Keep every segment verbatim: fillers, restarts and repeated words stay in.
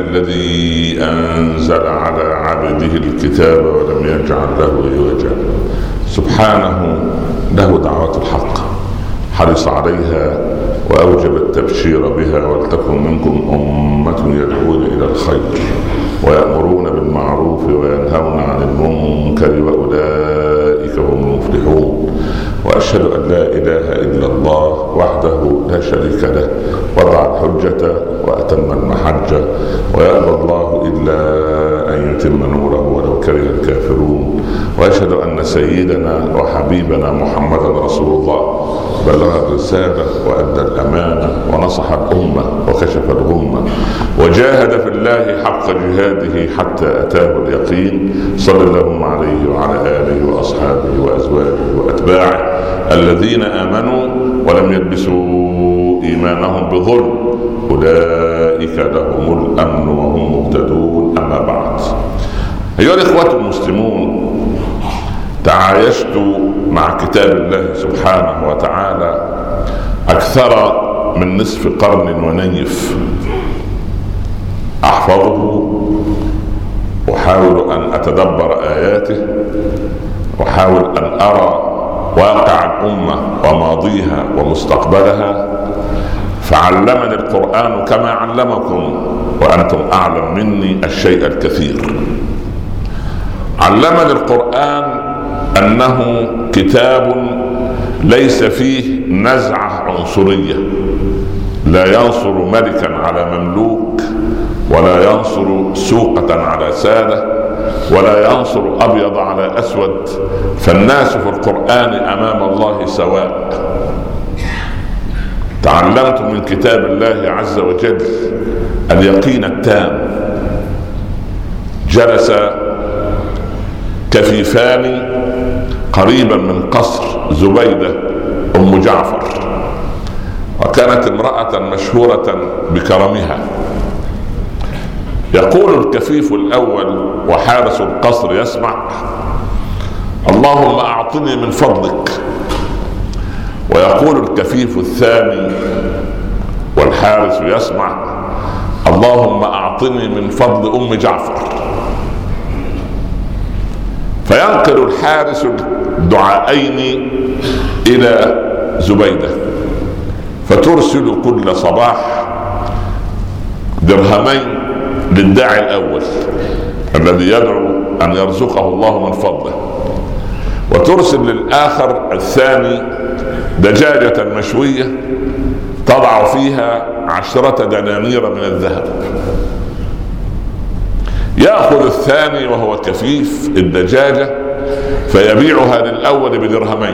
الذي أنزل على عبده الكتاب ولم يجعل له عوجا. سبحانه له دعوة الحق، حرص عليها وأوجب التبشير بها. ولتكن منكم أمة يدعون إلى الخير ويأمرون بالمعروف وينهون عن المنكر وأولئك هم المفلحون. وأشهد أن لا إله إلا الله وحده لا شريك له، وضع الحجة وأتم المحجة، ويأبى الله إلا أن يتم نوره ولو كره الكافرون. وأشهد أن سيدنا وحبيبنا محمدا رسول الله بلغ الرسالة وأدى الأمانة ونصح الأمة وكشف الغمة وجاهد في الله حق جهاده حتى أتاه اليقين. صلى الله عليه وعلى آله وأصحابه وأزواجه وأتباعه الذين آمنوا ولم يلبسوا إيمانهم بظلم، أولئك لهم الأمن وهم مهتدون. أما بعد، أيها الإخوة المسلمون، تعايشت مع كتاب الله سبحانه وتعالى أكثر من نصف قرن ونيف، أحفظه، أحاول أن أتدبر آياته، أحاول أن أرى واقع الأمة وماضيها ومستقبلها. فعلمني القرآن كما علمكم وأنتم أعلم مني الشيء الكثير. علمني القرآن أنه كتاب ليس فيه نزعة عنصرية، لا ينصر ملكا على مملوك، ولا ينصر سوقة على سادة، ولا ينصر أبيض على أسود. فالناس في القرآن أمام الله سواء. تعلمت من كتاب الله عز وجل اليقين التام. جلس كفيفان قريبا من قصر زبيدة أم جعفر، وكانت امرأة مشهورة بكرمها. يقول الكفيف الأول وحارس القصر يسمع: اللهم أعطني من فضلك. ويقول الكفيف الثاني والحارس يسمع: اللهم أعطني من فضل أم جعفر. فينقل الحارس الدعائين إلى زبيدة، فترسل كل صباح درهمين للداعي الأول الذي يدعو أن يرزقه الله من فضله، وترسل للآخر الثاني دجاجة مشوية تضع فيها عشرة دنانير من الذهب. يأخذ الثاني وهو كفيف الدجاجة فيبيعها للأول بدرهمين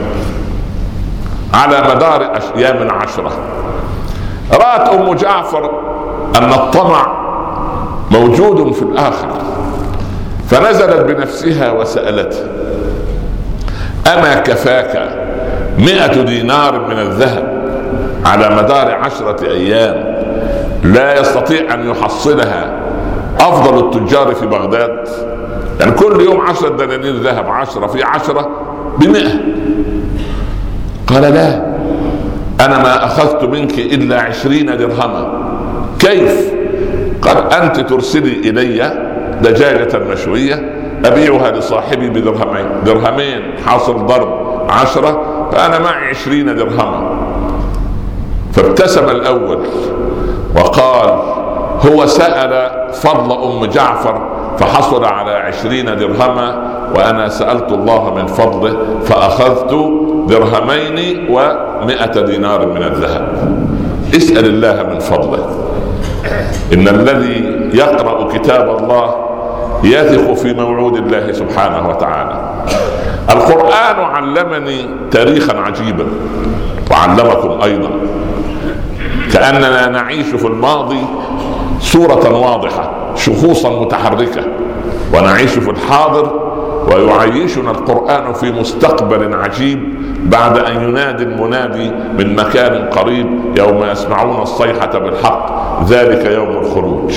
على مدار أيام عشرة. رأت أم جعفر أن الطمع موجود في الآخر، فنزلت بنفسها وسألته: أما كفاك مئة دينار من الذهب على مدار عشرة أيام لا يستطيع أن يحصلها أفضل التجار في بغداد؟ يعني كل يوم عشرة دنانير ذهب، عشرة في عشرة بمئة. قال: لا، أنا ما أخذت منك إلا عشرين درهما. كيف؟ قال: أنت ترسلي إلي دجاجة مشوية أبيعها لصاحبي بدرهمين، درهمين حاصل ضرب عشرة، فأنا معي عشرين درهما. فابتسم الأول وقال: هو سأل فضل أم جعفر فحصل على عشرين درهما، وأنا سألت الله من فضله فأخذت درهمين ومئة دينار من الذهب. اسأل الله من فضله. إن الذي يقرأ كتاب الله يثق في موعود الله سبحانه وتعالى. القرآن علمني تاريخا عجيبا وعلمكم أيضا، كأننا نعيش في الماضي صورة واضحة، شخوصا متحركة، ونعيش في الحاضر ويعيشنا القرآن في مستقبل عجيب بعد أن ينادي المنادي من مكان قريب: يوم يسمعون الصيحة بالحق ذلك يوم الخروج.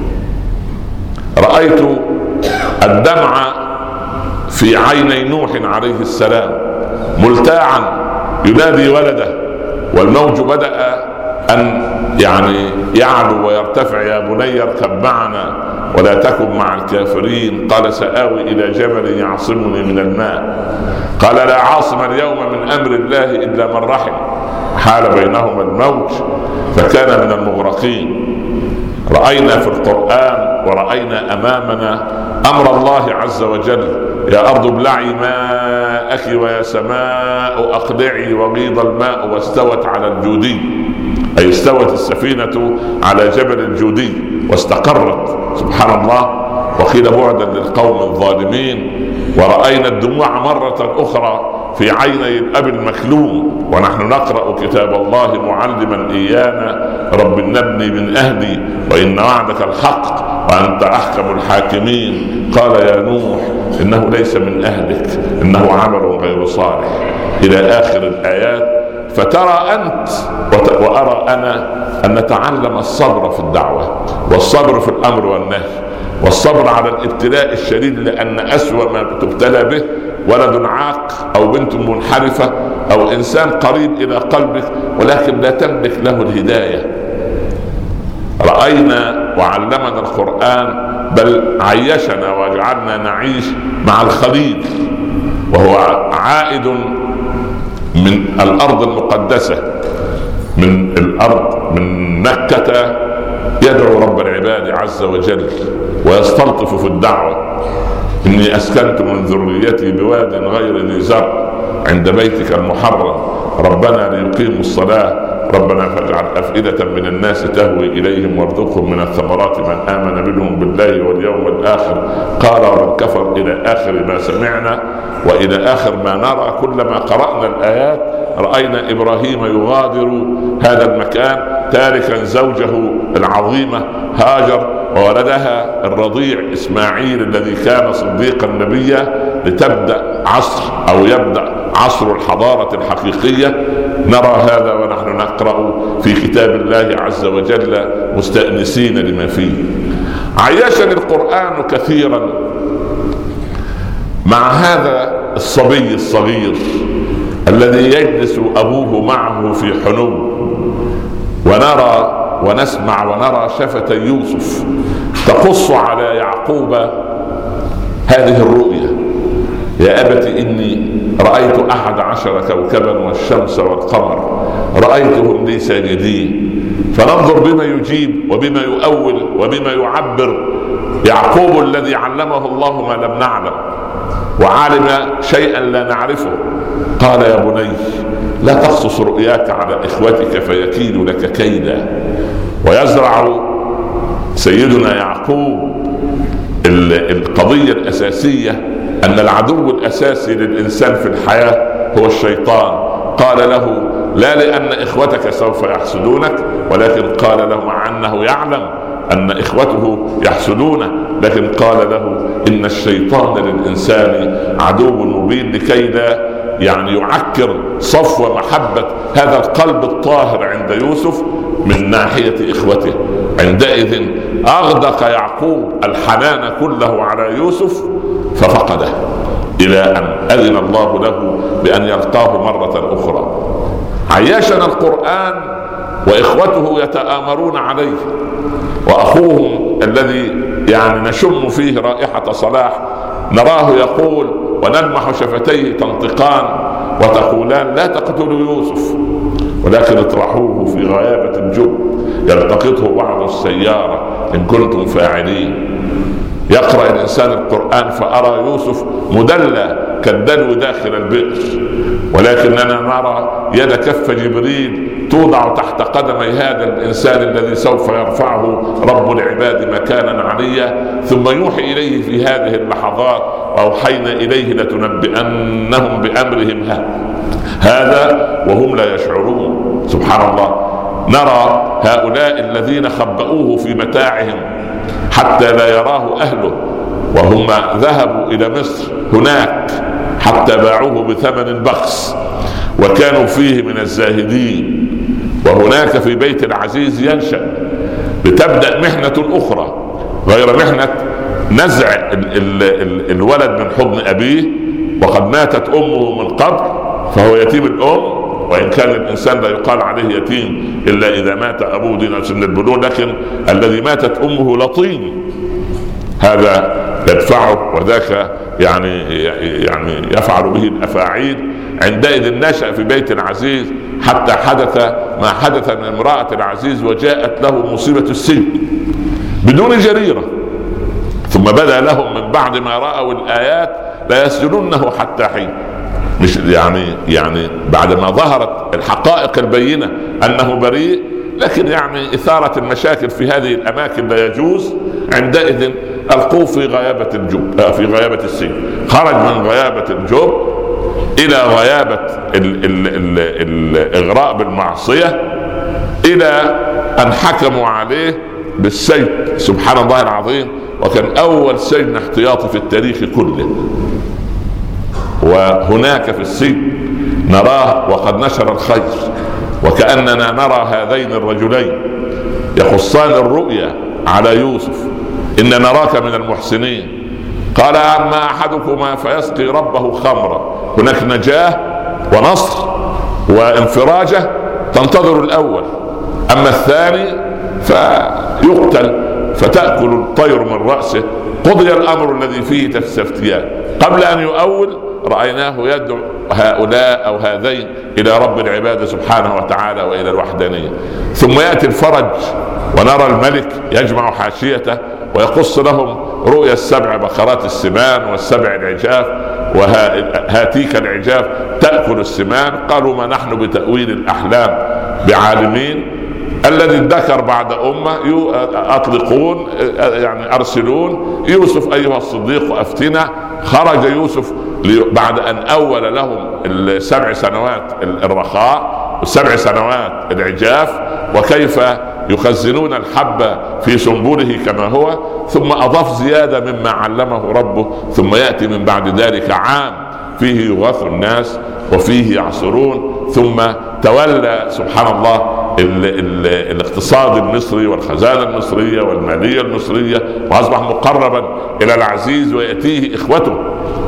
رأيت الدمع في عيني نوح عليه السلام ملتاعا ينادي ولده، والموج بدأ أن يعني يعلو ويرتفع. يا بني اركب معنا ولا تكن مع الكافرين. قال سآوي إلى جبل يعصمني من الماء. قال لا عاصم اليوم من أمر الله إلا من رحم. حال بينهما الموج فكان من المغرقين. رأينا في القرآن ورأينا أمامنا أمر الله عز وجل: يا أرض ابلعي ماءك ويا سماء أقلعي وغيض الماء واستوت على الجودي، أي استوت السفينة على جبل الجودي واستقرت. سبحان الله. وقيل بعدا للقوم الظالمين. ورأينا الدموع مرة أخرى في عيني الأب المكلوم ونحن نقرأ كتاب الله معلما إيانا: رب نبني من أهلي وإن وعدك الحق وأنت أحكم الحاكمين. قال يا نوح إنه ليس من أهلك إنه عمل غير صالح، إلى آخر الآيات. فترى أنت وأرى أنا أن نتعلم الصبر في الدعوة، والصبر في الأمر والنهي، والصبر على الابتلاء الشديد، لأن أسوأ ما تبتلى به ولد عاق أو بنت منحرفة أو إنسان قريب إلى قلبك ولكن لا تملك له الهداية. رأينا وعلمنا القرآن، بل عيشنا وجعلنا نعيش مع الخليل وهو عائد من الأرض المقدسة، من الأرض من مكة، يدعو رب العباد عز وجل ويستلطف في الدعوة: إني أسكنت من ذريتي بواد غير ذي زرع عند بيتك المحرم ربنا ليقيموا الصلاة ربنا فاجعل أفئدة من الناس تهوي إليهم وارزقهم من الثمرات من آمن منهم بالله واليوم الآخر قال ومن كفر، إلى آخر ما سمعنا وإلى آخر ما نرى. كلما قرأنا الآيات رأينا إبراهيم يغادر هذا المكان تاركا زوجه العظيمة هاجر وولدها الرضيع إسماعيل الذي كان صديقا نبيا، لتبدأ عصر أو يبدأ عصر الحضارة الحقيقية. نرى هذا ونحن نقرأ في كتاب الله عز وجل مستأنسين لما فيه. عيشني القرآن كثيرا مع هذا الصبي الصغير الذي يجلس أبوه معه في حنو، ونرى ونسمع ونرى شفتي يوسف تقص على يعقوب هذه الرؤيا: يا أبت إني رأيت أحد عشر كوكبا والشمس والقمر رأيتهم لي ساجدين. فننظر بما يجيب وبما يؤول وبما يعبر يعقوب الذي علمه الله ما لم نعلم وعلم شيئا لا نعرفه. قال يا بني لا تقصص رؤياك على إخوتك فيكيدوا لك كيدا. ويزرع سيدنا يعقوب القضية الأساسية أن العدو الأساسي للإنسان في الحياة هو الشيطان. قال له لا لأن إخوتك سوف يحسدونك، ولكن قال له مع أنه يعلم أن إخوته يحسدونه، لكن قال له إن الشيطان للإنسان عدو مبين لكي لا يعني يعكر صفو محبة هذا القلب الطاهر عند يوسف من ناحية إخوته. عندئذ أغدق يعقوب الحنان كله على يوسف ففقده، إلى أن أذن الله له بأن يلقاه مرة أخرى. عيشنا القرآن وإخوته يتآمرون عليه، وأخوهم الذي يعني نشم فيه رائحة صلاح نراه يقول ونلمح شفتيه تنطقان وتقولان لا تقتلوا يوسف ولكن اطرحوه في غيابة الجب يلتقطه بعض السيارة إن كنتم فاعلين. يقرأ الإنسان القرآن فأرى يوسف مدلى كالدلو داخل البئر، ولكننا نرى يد كف جبريل توضع تحت قدمي هذا الإنسان الذي سوف يرفعه رب العباد مكانا عليا، ثم يوحي إليه في هذه اللحظات وأوحينا إليه لتنبئنهم بأمرهم هذا وهم لا يشعرون. سبحان الله. نرى هؤلاء الذين خبأوه في متاعهم حتى لا يراه أهله، وهم ذهبوا إلى مصر هناك حتى باعوه بثمن بخس وكانوا فيه من الزاهدين، وهناك في بيت العزيز ينشأ. بتبدأ محنة أخرى غير محنة نزع ال ال ال الولد من حضن أبيه، وقد ماتت أمه من قبل فهو يتيم الأم، وإن كان الإنسان لا يقال عليه يتيم إلا إذا مات أبوه دون سن البلوغ، لكن الذي ماتت أمه لطيم هذا يدفعه، وذاك يعني يعني يفعل به الأفاعيل. عندئذ نشأ في بيت عزيز حتى حدث ما حدث من امرأة العزيز، وجاءت له مصيبة السجن بدون جريرة، ثم بدا لهم من بعد ما رأوا الآيات لا يسجنونه حتى حين. مش يعني يعني بعد ما ظهرت الحقائق البينة أنه بريء، لكن يعني إثارة المشاكل في هذه الأماكن لا يجوز. عندئذ ألقوه في غيابة الجب في غيابة السجن، خرج من غيابة الجب إلى غيابة ال ال ال الإغراء بالمعصية، إلى أن حكموا عليه بالسجن. سبحان الله العظيم، وكان أول سجن احتياطي في التاريخ كله. وهناك في السجن نراه وقد نشر الخير، وكأننا نرى هذين الرجلين يقصان الرؤيا على يوسف: إن نراك من المحسنين. قال: أما أحدكما فيسقي ربه خمرا. هناك نجاة ونصر وانفراجة تنتظر الأول، أما الثاني فيقتل فتأكل الطير من رأسه. قضي الأمر الذي فيه تستفتيان. قبل أن يؤول رأيناه يدعو هؤلاء أو هذين إلى رب العباد سبحانه وتعالى وإلى الوحدانية. ثم يأتي الفرج ونرى الملك يجمع حاشيته ويقص لهم رؤيا السبع بقرات السمان والسبع العجاف، وهاتيك العجاف تأكل السمان. قالوا: ما نحن بتأويل الأحلام بعالمين. الذي ادكر بعد أمة أطلقون يعني أرسلون يوسف أيها الصديق أفتنا. خرج يوسف بعد أن أول لهم السبع سنوات الرخاء والسبع سنوات العجاف، وكيف يخزنون الحبة في سنبله كما هو، ثم أضاف زيادة مما علمه ربه. ثم يأتي من بعد ذلك عام فيه يغاث الناس وفيه يعصرون. ثم تولى سبحان الله ال ال الاقتصاد المصري والخزانة المصرية والمالية المصرية، وأصبح مقربا إلى العزيز ويأتيه إخوته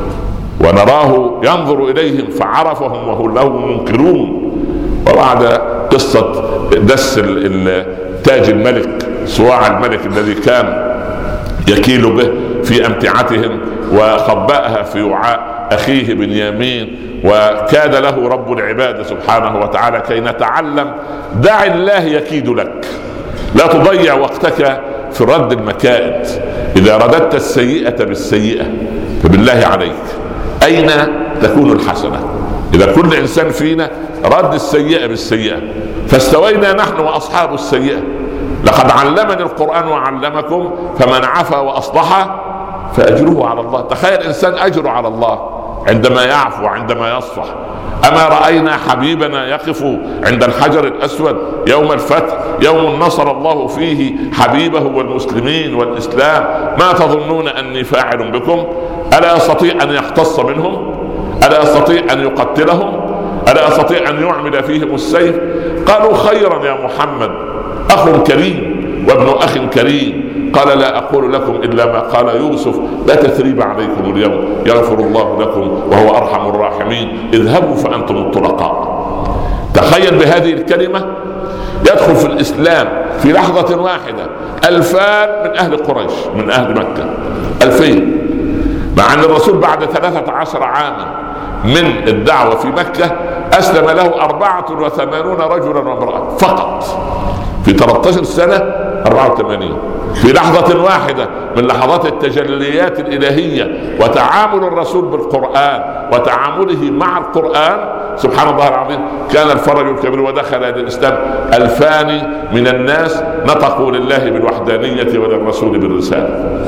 ونراه ينظر إليهم فعرفهم وهم له منكرون. وبعد قصة دس تاج الملك صواع الملك الذي كان يكيل به في أمتعتهم وخبأها في وعاء أخيه بنيامين، وكاد له رب العباد سبحانه وتعالى كي نتعلم: دع الله يكيد لك، لا تضيع وقتك في رد المكائد. إذا رددت السيئة بالسيئة فبالله عليك أين تكون الحسنة؟ إذا كل إنسان فينا رد السيئة بالسيئة فاستوينا نحن وأصحاب السيئة. لقد علمني القرآن وعلمكم فمن عفا وأصلح فأجره على الله. تخيل إنسان أجره على الله عندما يعفو وعندما يصفح. أما رأينا حبيبنا يقف عند الحجر الأسود يوم الفتح، يوم نصر الله فيه حبيبه والمسلمين والإسلام: ما تظنون أني فاعل بكم؟ ألا يستطيع أن يختص منهم؟ ألا يستطيع أن يقتلهم؟ ألا يستطيع أن يعمل فيهم السيف؟ قالوا: خيرا يا محمد، أخ كريم وابن أخ كريم. قال: لا أقول لكم إلا ما قال يوسف: لا تثريب عليكم اليوم، يغفر الله لكم وهو أرحم الراحمين، اذهبوا فأنتم الطلقاء. تخيل بهذه الكلمة يدخل في الإسلام في لحظة واحدة ألفان من أهل قريش من أهل مكة، ألفين، مع أن الرسول بعد ثلاثة عشر عاما من الدعوة في مكة أسلم له أربعة وثمانون رجلا وامرأة فقط. في ثلاثة عشر سنة أربعة وثمانين. في لحظة واحدة من لحظات التجليات الإلهية وتعامل الرسول بالقرآن وتعامله مع القرآن سبحان الله العظيم كان الفرج الكبير، ودخل الإسلام ألفان من الناس نطقوا لله بالوحدانية وللرسول بالرسالة.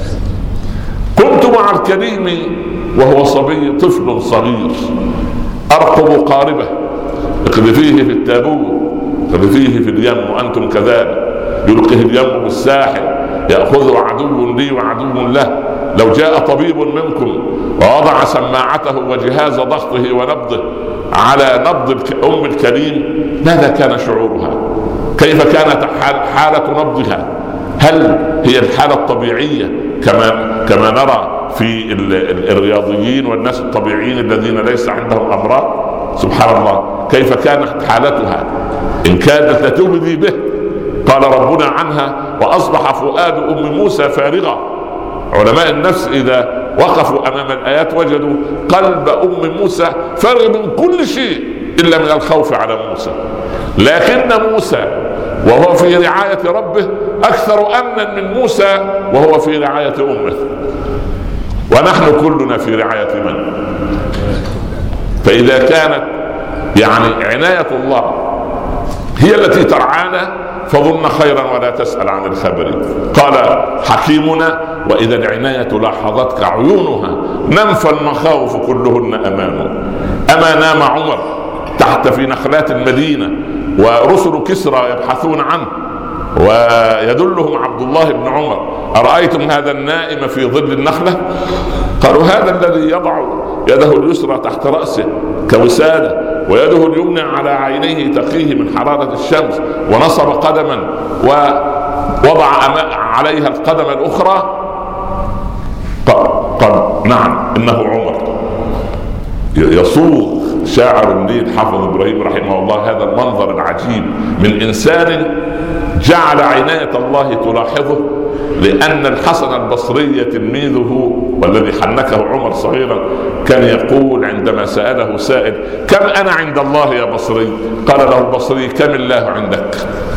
كنت مع الكريم وهو صبي طفل صغير أرقب قاربه اقذفيه في التابوت اقذفيه في اليم وأنتم كذلك، يلقيه اليم بالساحل يأخذه عدو لي وعدو له. لو جاء طبيب منكم ووضع سماعته وجهاز ضغطه ونبضه على نبض أم الكريم ماذا كان شعورها؟ كيف كانت حالة نبضها؟ هل هي الحالة الطبيعية كما كما نرى في الرياضيين والناس الطبيعيين الذين ليس عندهم أمراض؟ سبحان الله. كيف كانت حالتها إن كانت لتبدي به. قال ربنا عنها: وأصبح فؤاد أم موسى فارغا. علماء النفس إذا وقفوا أمام الآيات وجدوا قلب أم موسى فارغ من كل شيء إلا من الخوف على موسى. لكن موسى وهو في رعاية ربه أكثر أمنا من موسى وهو في رعاية أمه. ونحن كلنا في رعاية من؟ فإذا كانت يعني عناية الله هي التي ترعانا فظن خيرا ولا تسأل عن الخبر. قال حكيمنا: وإذا العناية لاحظتك عيونها ننفى المخاوف كلهن أمامه. أما نام عمر تحت في نخلات المدينة ورسل كسرى يبحثون عنه ويدلهم عبد الله بن عمر: أرأيتم هذا النائم في ظل النخلة؟ قالوا: هذا الذي يضع يده اليسرى تحت رأسه كوسادة ويده اليمنى على عينيه تقيه من حرارة الشمس، ونصب قدما ووضع عليها القدم الأخرى. قال: نعم إنه عمر. يصوغ شاعر النيل حافظ إبراهيم رحمه الله هذا المنظر العجيب من إنسان جعل عناية الله تلاحظه، لأن الحسن البصري تلميذه والذي حنكه عمر صغيرا كان يقول عندما سأله سائل: كم أنا عند الله يا بصري؟ قال له البصري: كم الله عندك؟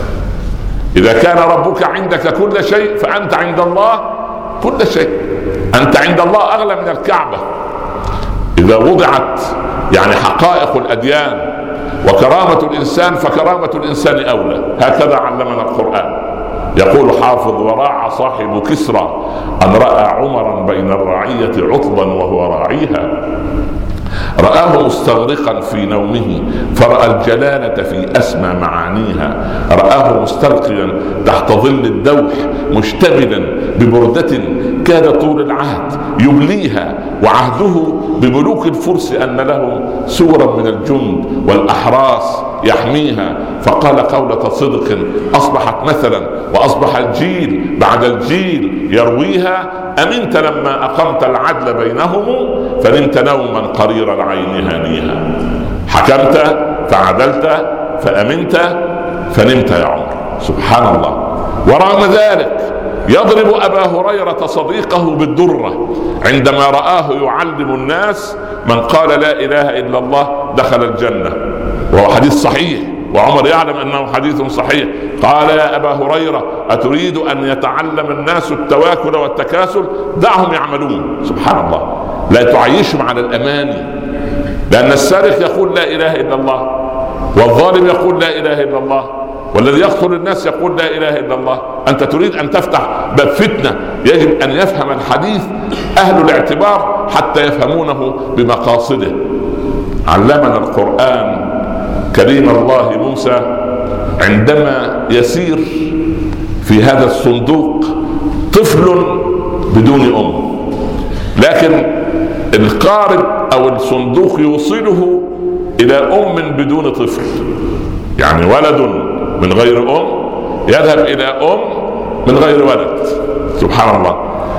إذا كان ربك عندك كل شيء فأنت عند الله كل شيء. أنت عند الله أغلى من الكعبة. إذا وضعت يعني حقائق الأديان وكرامة الإنسان فكرامة الإنسان أولى. هكذا علمنا القرآن. يقول حافظ: وراع صاحب كسرى أن رأى عمرا بين الرعية عطلا وهو راعيها، رآه مستغرقا في نومه فرأى الجلالة في أسمى معانيها، رآه مستلقيا تحت ظل الدوح مشتملا ببردة كاد طول العهد يبليها، وعهده بملوك الفرس أن لهم سورا من الجند والأحراس يحميها. فقال قولة صدق أصبحت مثلا وأصبح الجيل بعد الجيل يرويها: أمنت لما أقمت العدل بينهم فنمت نوما قرير العين هانيها. حكمت فعدلت فأمنت فنمت يا عمر. سبحان الله. ورغم ذلك يضرب أبا هريرة صديقه بالدرة عندما رآه يعلم الناس: من قال لا إله إلا الله دخل الجنة، وهو حديث صحيح وعمر يعلم أنه حديث صحيح. قال: يا أبا هريرة أتريد أن يتعلم الناس التواكل والتكاسل؟ دعهم يعملون. سبحان الله. لا تعيشهم على الأماني، لأن السارق يقول لا إله إلا الله، والظالم يقول لا إله إلا الله، والذي يقتل الناس يقول لا إله إلا الله. أنت تريد أن تفتح باب فتنة. يجب أن يفهم الحديث أهل الاعتبار حتى يفهمونه بمقاصده. علمنا القرآن كريم الله موسى عندما يسير في هذا الصندوق طفل بدون أم، لكن القارب أو الصندوق يوصله إلى أم بدون طفل، يعني ولد من غير أم يذهب إلى أم من غير ولد. سبحان الله.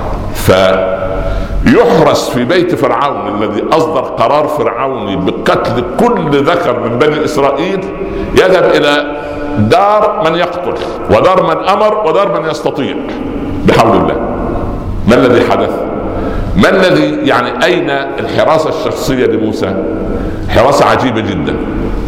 فيحرس في بيت فرعون الذي أصدر قرار فرعوني بقتل كل ذكر من بني إسرائيل، يذهب إلى دار من يقتل ودار من أمر ودار من يستطيع بحول الله. ما الذي حدث؟ ما الذي يعني أين الحراسة الشخصية لموسى؟ حراسة عجيبة جدا.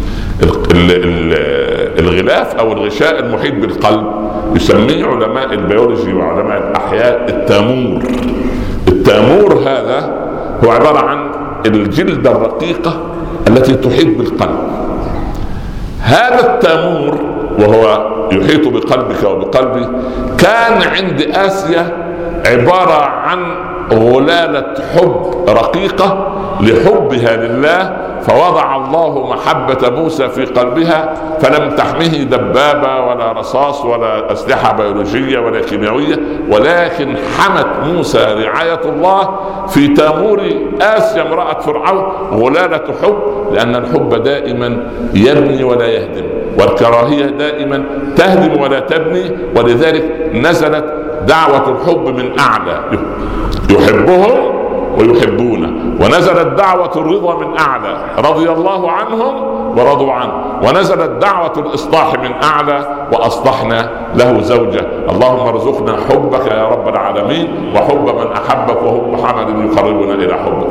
الغلاف أو الغشاء المحيط بالقلب يسميه علماء البيولوجي وعلماء الأحياء التامور. التامور هذا هو عبارة عن الجلدة الرقيقة التي تحيط بالقلب. هذا التامور وهو يحيط بقلبك وبقلبي كان عند آسيا عبارة عن غلالة حب رقيقة لحبها لله، فوضع الله محبة موسى في قلبها فلم تحمه دبابة ولا رصاص ولا أسلحة بيولوجية ولا كيميائية، ولكن حمت موسى رعاية الله في تامور آسيا امرأة فرعون غلالة حب، لأن الحب دائما يبني ولا يهدم، والكراهية دائما تهدم ولا تبني. ولذلك نزلت دعوة الحب من أعلى: يحبهم ويحبونه. ونزلت دعوة الرضا من أعلى، رضي الله عنهم ورضوا عنه. ونزلت دعوة الإصلاح من أعلى، وأصلحنا له زوجة. اللهم ارزقنا حبك يا رب العالمين، وحب من أحبك، وحب عمل يقربنا إلى حبك.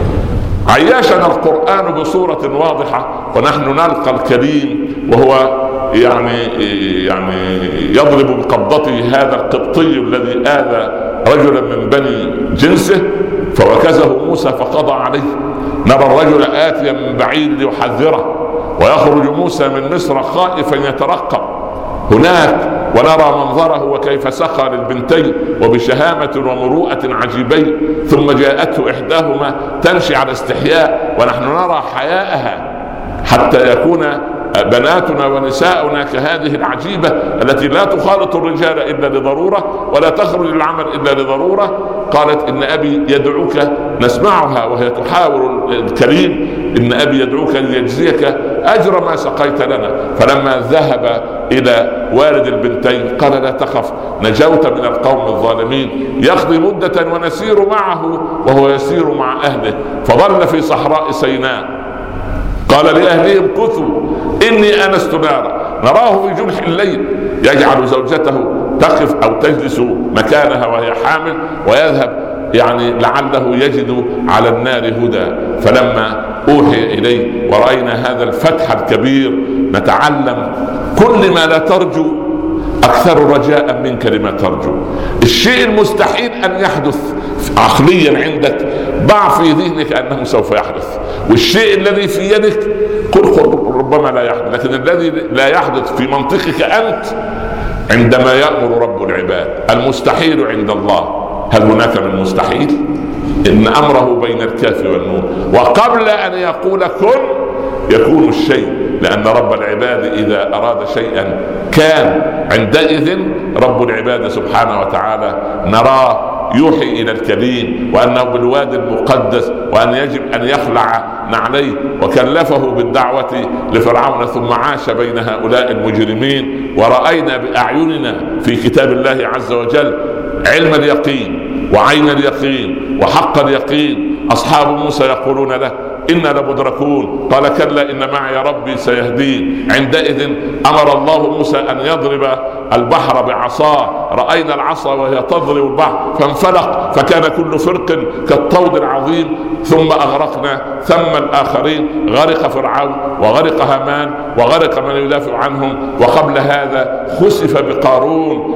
عياشنا القرآن بصورة واضحة، ونحن نلقى الكريم وهو يعني يعني يضرب بقبضته هذا القبطي الذي آذى رجلا من بني جنسه فوكزه موسى فقضى عليه. نرى الرجل آتيا من بعيد ليحذره، ويخرج موسى من مصر خائفا يترقب هناك، ونرى منظره وكيف سخى للبنتين وبشهامة ومروءة عجيبين. ثم جاءته إحداهما تمشي على استحياء، ونحن نرى حياءها حتى يكون بناتنا ونساؤنا كهذه العجيبة التي لا تخالط الرجال إلا لضرورة، ولا تخرج العمل إلا لضرورة. قالت إن أبي يدعوك، نسمعها وهي تحاور الكريم، إن أبي يدعوك ليجزيك أجر ما سقيت لنا. فلما ذهب إلى والد البنتين قال لا تخف، نجوت من القوم الظالمين. يقضي مدة ونسير معه وهو يسير مع أهله، فظل في صحراء سيناء. قال لأهلهم كثوا إني آنست نارا. نراه في جنح الليل يجعل زوجته تقف أو تجلس مكانها وهي حامل، ويذهب يعني لعله يجد على النار هدى. فلما أوحي إليه ورأينا هذا الفتح الكبير نتعلم كل ما لا ترجو أكثر رجاء منك لما ترجو. الشيء المستحيل أن يحدث عقليا عندك ضع في ذهنك أنه سوف يحدث، والشيء الذي في يدك قل ربما لا يحدث، لكن الذي لا يحدث في منطقك أنت عندما يأمر رب العباد. المستحيل عند الله، هل هناك من مستحيل؟ إن أمره بين الكاف والنون، وقبل أن يقول كن يكون الشيء، لأن رب العباد إذا أراد شيئا كان. عندئذ رب العباد سبحانه وتعالى نراه يوحي إلى الكريم وأنه بالوادي المقدس، وأن يجب أن يخلع نعليه، وكلفه بالدعوة لفرعون، ثم عاش بين هؤلاء المجرمين. ورأينا بأعيننا في كتاب الله عز وجل علم اليقين وعين اليقين وحق اليقين. أصحاب موسى يقولون له إنا لمدركون، قال كلا إن معي ربي سيهدين. عندئذ أمر الله موسى أن يضرب البحر بعصاه، رأينا العصا وهي تضرب البحر فانفلق فكان كل فرق كالطود العظيم. ثم أغرقنا ثم الآخرين، غرق فرعون وغرق هامان وغرق من يدافع عنهم. وقبل هذا خسف بقارون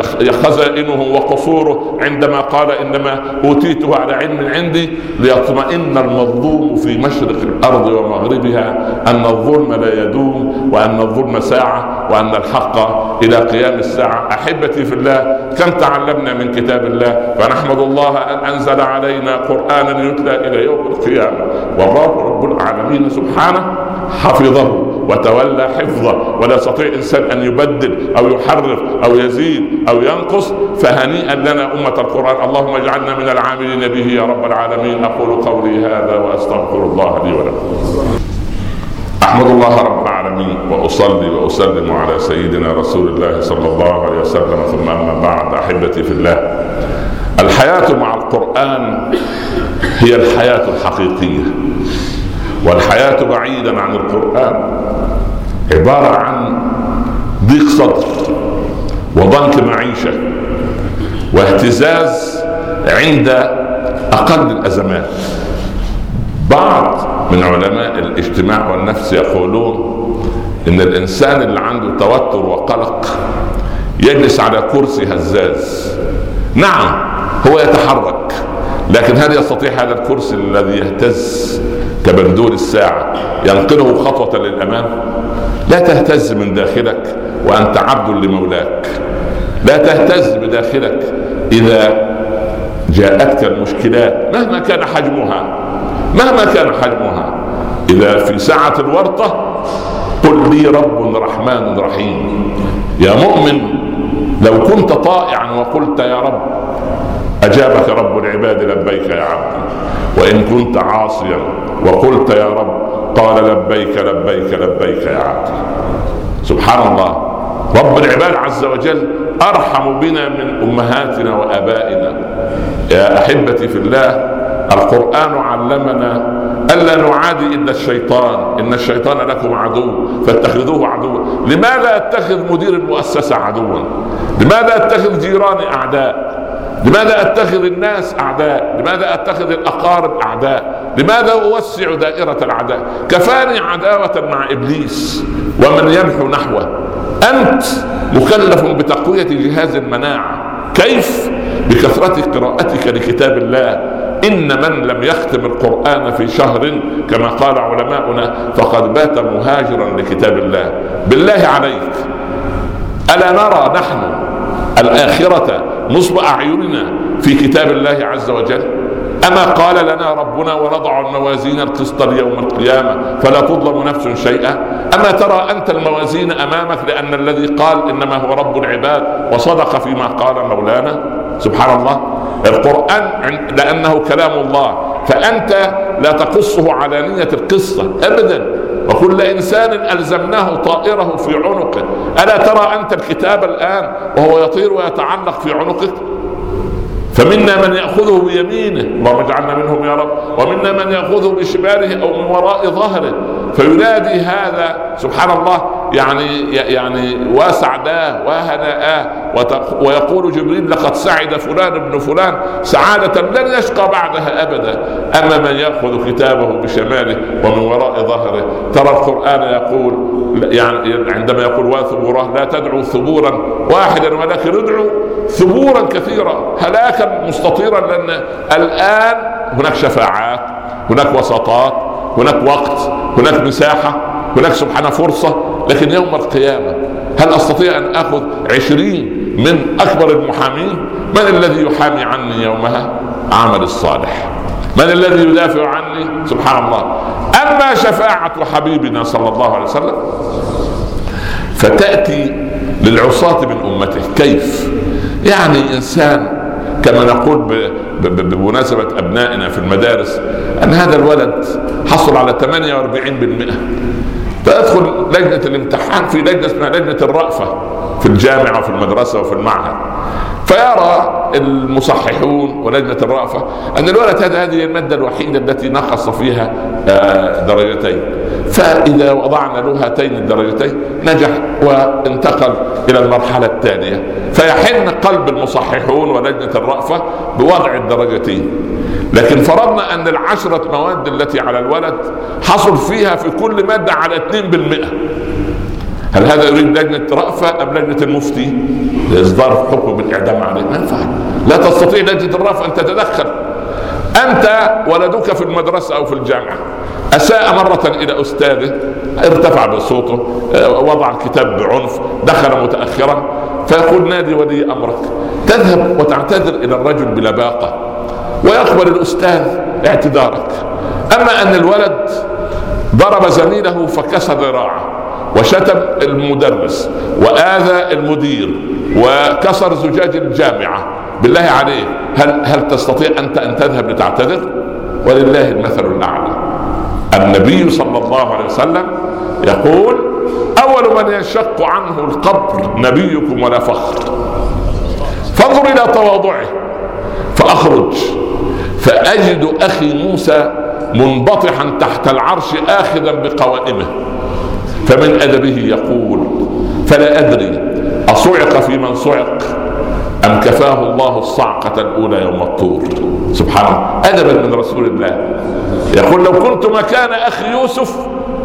خزائنه وقصوره عندما قال إنما أوتيته على علم عندي، ليطمئن المظلوم في مشرق الأرض ومغربها أن الظلم لا يدوم، وأن الظلم ساعة، وأن الحق إلى قيام الساعة. أحبتي في الله، كم تعلمنا من كتاب الله، فنحمد الله أن أنزل علينا قرآنا يتلى إلى يوم القيامة. والله رب العالمين سبحانه حفظه وتولى حفظه، ولا يستطيع إنسان أن يبدل أو يحرف أو يزيد أو ينقص. فهنيئا لنا أمة القرآن، اللهم اجعلنا من العاملين به يا رب العالمين. أقول قولي هذا وأستغفر الله لي ولكم. أحمد الله رب العالمين، وأصلي وأسلم على سيدنا رسول الله صلى الله عليه وسلم، ثم أما بعد. أحبتي في الله، الحياة مع القرآن هي الحياة الحقيقية، والحياة بعيدا عن القرآن عبارة عن ضيق صدر وضنك معيشة واهتزاز عند أقل الأزمات. بعض من علماء الاجتماع والنفس يقولون إن الإنسان اللي عنده توتر وقلق يجلس على كرسي هزاز. نعم هو يتحرك، لكن هل يستطيع هذا الكرسي الذي يهتز كبندول الساعة ينقله خطوة للأمام؟ لا تهتز من داخلك وأنت عبد لمولاك. لا تهتز بداخلك إذا جاءتك المشكلات مهما كان حجمها، مهما كان حجمها. إذا في ساعة الورطة قل لي رب رحمن رحيم. يا مؤمن، لو كنت طائعا وقلت يا رب أجابك رب العباد لبيك يا عبدي، وإن كنت عاصيا وقلت يا رب قال لبيك لبيك لبيك يا عبدي. سبحان الله، رب العباد عز وجل أرحم بنا من أمهاتنا وآبائنا. يا أحبتي في الله، القرآن علمنا ألا نعادي إلا الشيطان، إن الشيطان لكم عدو فاتخذوه عدوا. لماذا أتخذ مدير المؤسسة عدوا؟ لماذا أتخذ جيراني أعداء؟ لماذا أتخذ الناس أعداء؟ لماذا أتخذ الأقارب أعداء؟ لماذا أوسع دائرة الأعداء؟ كفاني عداوة مع إبليس ومن ينحو نحوه. أنت مكلف بتقوية جهاز المناعة. كيف؟ بكثرة قراءتك لكتاب الله. إن من لم يختم القرآن في شهر كما قال علماؤنا فقد بات مهاجرا لكتاب الله. بالله عليك، ألا نرى نحن الآخرة نصب أعيننا في كتاب الله عز وجل؟ أما قال لنا ربنا ونضع الموازين القسط ليوم القيامة فلا تظلم نفس شيئا؟ أما ترى أنت الموازين أمامك؟ لأن الذي قال إنما هو رب العباد وصدق فيما قال مولانا. سبحان الله. القرآن لأنه كلام الله فأنت لا تقصه على نية القصة أبدا. وكل إنسان ألزمناه طائره في عنقه. ألا ترى أنت الكتاب الآن وهو يطير ويتعلق في عنقك؟ فمنا من يأخذه بيمينه، اللهم اجعلنا منهم يا رب، ومنا من يأخذه بشماله أو من وراء ظهره فينادي هذا سبحان الله يعني يعني واسع داه وهناء، ويقول جبريل لقد سعد فلان ابن فلان سعادة لن يشقى بعدها أبدا. أما من يأخذ كتابه بشماله ومن وراء ظهره. ترى القرآن يقول يعني عندما يقول وثبورا لا تدعوا ثبورا واحدا ولكن ادعوا ثبورا كثيرا هلاكا مستطيرا. لأن الآن هناك شفاعات، هناك وساطات، هناك وقت، هناك مساحة، هناك سبحانه فرصة. لكن يوم القيامة هل أستطيع أن أخذ عشرين من أكبر المحامين؟ من الذي يحامي عني يومها؟ عمل الصالح. من الذي يدافع عني؟ سبحان الله. أما شفاعة حبيبنا صلى الله عليه وسلم فتأتي للعصاة من أمته. كيف؟ يعني إنسان كما نقول بمناسبة أبنائنا في المدارس أن هذا الولد حصل على ثمانية وأربعين بالمئة فأدخل لجنة الامتحان في لجنة اسمها لجنة الرأفة في الجامعة وفي المدرسة وفي المعهد. فيرى المصححون ولجنة الرأفة أن الولد هذا هذه المادة الوحيدة التي نقص فيها درجتين، فإذا وضعنا له هاتين الدرجتين نجح وانتقل إلى المرحلة الثانية. فيحن قلب المصححون ولجنة الرأفة بوضع الدرجتين. لكن فرضنا أن العشرة مواد التي على الولد حصل فيها في كل مادة على اثنين بالمئة. هل هذا يريد لجنة رأفة أم لجنة المفتي لإصدار حكم بالإعدام عليه؟ ما ينفع. لا تستطيع لجنة الرأفة أن تتدخل. أنت ولدك في المدرسة أو في الجامعة أساء مرة إلى أستاذه، ارتفع بصوته، وضع الكتاب بعنف، دخل متأخرا، فيقول نادي ولي أمرك، تذهب وتعتذر إلى الرجل بلباقة ويقبل الأستاذ اعتذارك. أما أن الولد ضرب زميله فكسر ذراعه وشتم المدرس وآذى المدير وكسر زجاج الجامعة، بالله عليك هل هل تستطيع أنت أن تذهب لتعتذر؟ ولله المثل الأعلى. النبي صلى الله عليه وسلم يقول أول من ينشق عنه القبر نبيكم ولا فخر. فانظر إلى تواضعه. فأخرج فأجد أخي موسى منبطحا تحت العرش آخذا بقوائمه، فمن أدبه يقول فلا أدري أصعق في من صعق أم كفاه الله الصعقة الأولى يوم الطور. سبحان الله، أدبا من رسول الله. يقول لو كنت مكان أخي يوسف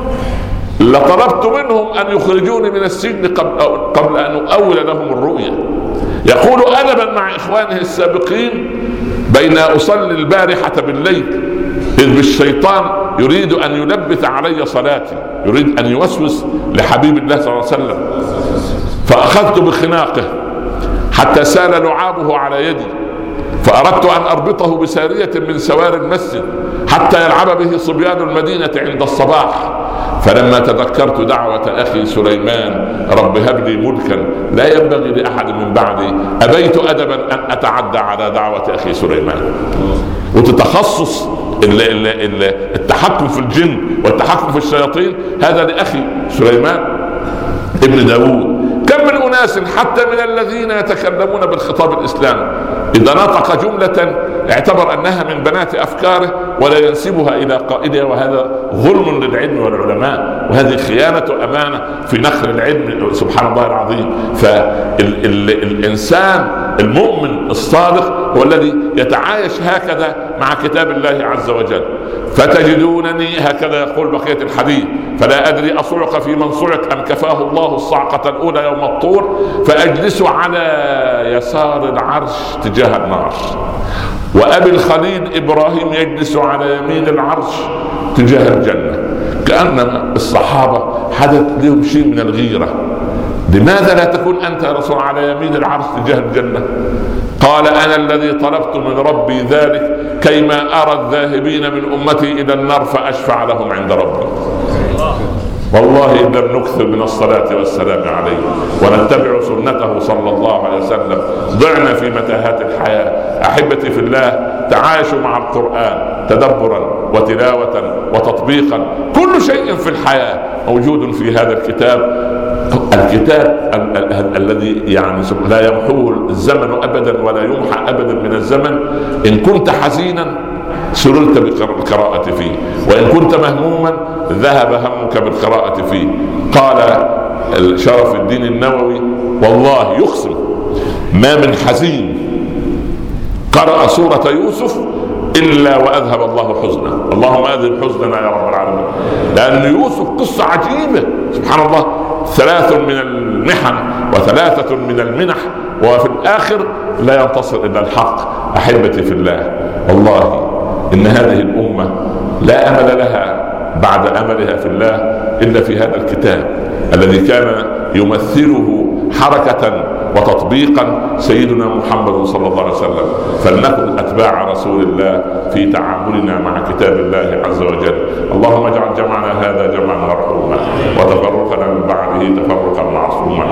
لطلبت منهم أن يخرجوني من السجن قبل, قبل أن أؤول لهم الرؤيا. يقول أدبا مع إخوانه السابقين بين أصلي البارحة بالليل إذ بالشيطان يريد أن يلبث علي صلاتي، يريد أن يوسوس لحبيب الله صلى الله عليه وسلم، فأخذت بخناقه حتى سال لعابه على يدي، فأردت أن أربطه بسارية من سوار المسجد حتى يلعب به صبيان المدينة عند الصباح. فلما تذكرت دعوة أخي سليمان رب هب لي ملكا لا ينبغي لأحد من بعدي أبيت أدبا أن أتعدى على دعوة أخي سليمان. وتتخصص التحكم في الجن والتحكم في الشياطين هذا لأخي سليمان ابن داود. كم من أناس حتى من الذين يتكلمون بالخطاب الإسلامي إذا نطق جملة اعتبر أنها من بنات أفكاره ولا ينسبها إلى قائدها، وهذا ظلم للعلم والعلماء، وهذه خيانة أمانة في نقل العلم، سبحان الله العظيم. فالإنسان المؤمن الصادق هو الذي يتعايش هكذا مع كتاب الله عز وجل. فتجدونني هكذا يقول بقية الحديث: فلا أدري أصعق في من صعق أم كفاه الله الصعقة الأولى يوم الطور، فأجلس على يسار العرش تجاه النار، وأبي الخليل إبراهيم يجلس على يمين العرش تجاه الجنة. كأن الصحابة حدث لهم شيء من الغيرة: لماذا لا تكون أنت يا رسول على يمين العرش تجاه الجنة؟ قال: أنا الذي طلبت من ربي ذلك كيما أرى الذاهبين من أمتي إلى النار فأشفع لهم عند ربي. والله إن لم نكثر من الصلاة والسلام عليه ونتبع سنته صلى الله عليه وسلم ضعنا في متاهات الحياة. أحبتي في الله، تعايشوا مع القرآن تدبرا وتلاوة وتطبيقا. كل شيء في الحياة موجود في هذا الكتاب، الكتاب الذي يعني لا يمحوه الزمن أبدا ولا يمحى أبدا من الزمن. إن كنت حزينا سررت بالقراءة فيه، وإن كنت مهموما ذهب همك بالقراءة فيه. قال شرف الدين النووي: والله يقسم ما من حزين قرأ سورة يوسف إلا وأذهب الله حزنه. اللهم أذهب حزننا يا رب العالمين، لأن يوسف قصة عجيبة سبحان الله. ثلاث من المحن وثلاثة من المنح، وفي الآخر لا ينتصر إلا الحق. أحبتي في الله، والله إن هذه الأمة لا أمل لها بعد أملها في الله إلا في هذا الكتاب الذي كان يمثله حركة وتطبيقا سيدنا محمد صلى الله عليه وسلم. فلنكن أتباع رسول الله في تعاملنا مع كتاب الله عز وجل. اللهم اجعل جمعنا هذا جمعا مرحوما، وتفرقنا من بعده تفرقا معصوما.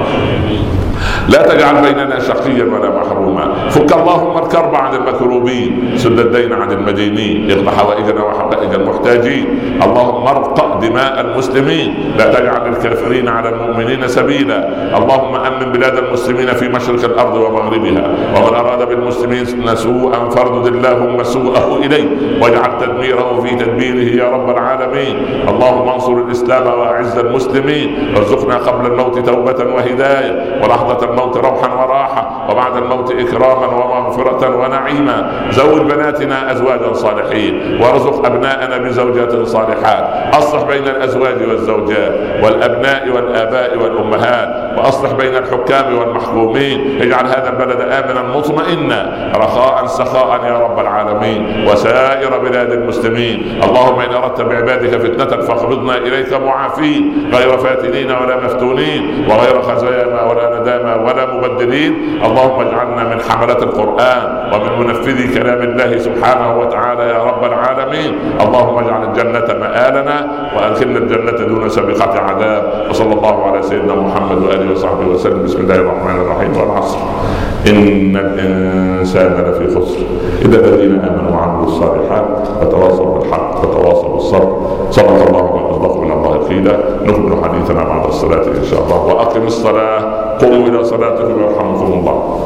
لا تجعل بيننا شقيا ولا محروما. فك اللهم الكرب عن المكروبين، سد الدين عن المدينين، اقض حوائجنا وحوائج المحتاجين. اللهم ارق دماء المسلمين، لا تجعل للكافرين على المؤمنين سبيلا. اللهم امن بلاد المسلمين في مشرق الارض ومغربها، ومن اراد بالمسلمين سوءا فاردد اللهم سوءه اليه، واجعل تدميره في تدبيره يا رب العالمين. اللهم انصر الاسلام واعز المسلمين، وارزقنا قبل الموت توبة وهداية، ولحظة الموت روحا وراحة، وبعد الموت إكراما ومغفرة ونعيما. زوج بناتنا أزواجا صالحين، وارزق أبناءنا بزوجات صالحات. أصلح بين الأزواج والزوجات والأبناء والآباء والأمهات، وأصلح بين الحكام والمحكومين. اجعل هذا البلد آمنا مطمئنا رخاء سخاء يا رب العالمين، وسائر بلاد المسلمين. اللهم إن أردت بعبادك فتنة فاقبضنا إليك معافين، غير فاتنين ولا مفتونين، وغير خزايا ولا ندامة ولا مبدلين. اللهم اجعلنا من حملة القرآن ومن منفذي كلام الله سبحانه وتعالى يا رب العالمين. اللهم اجعل الجنة مآلنا، وأدخلنا الجنة دون سابقة عذاب. وصلى الله على سيدنا محمد وآله وصحبه وسلم. بسم الله الرحمن الرحيم. والعصر إن الإنسان لفي خسر إلا الذين آمنوا وعملوا الصالحات وتواصوا بالحق وتواصوا بالصبر. صدق الله وأصدق من الله قيلا. نكمل حديثنا بعد الصلاة إن شاء الله. وأقم الصلاة، قوموا إلى صلاتكم يرحمكم الله.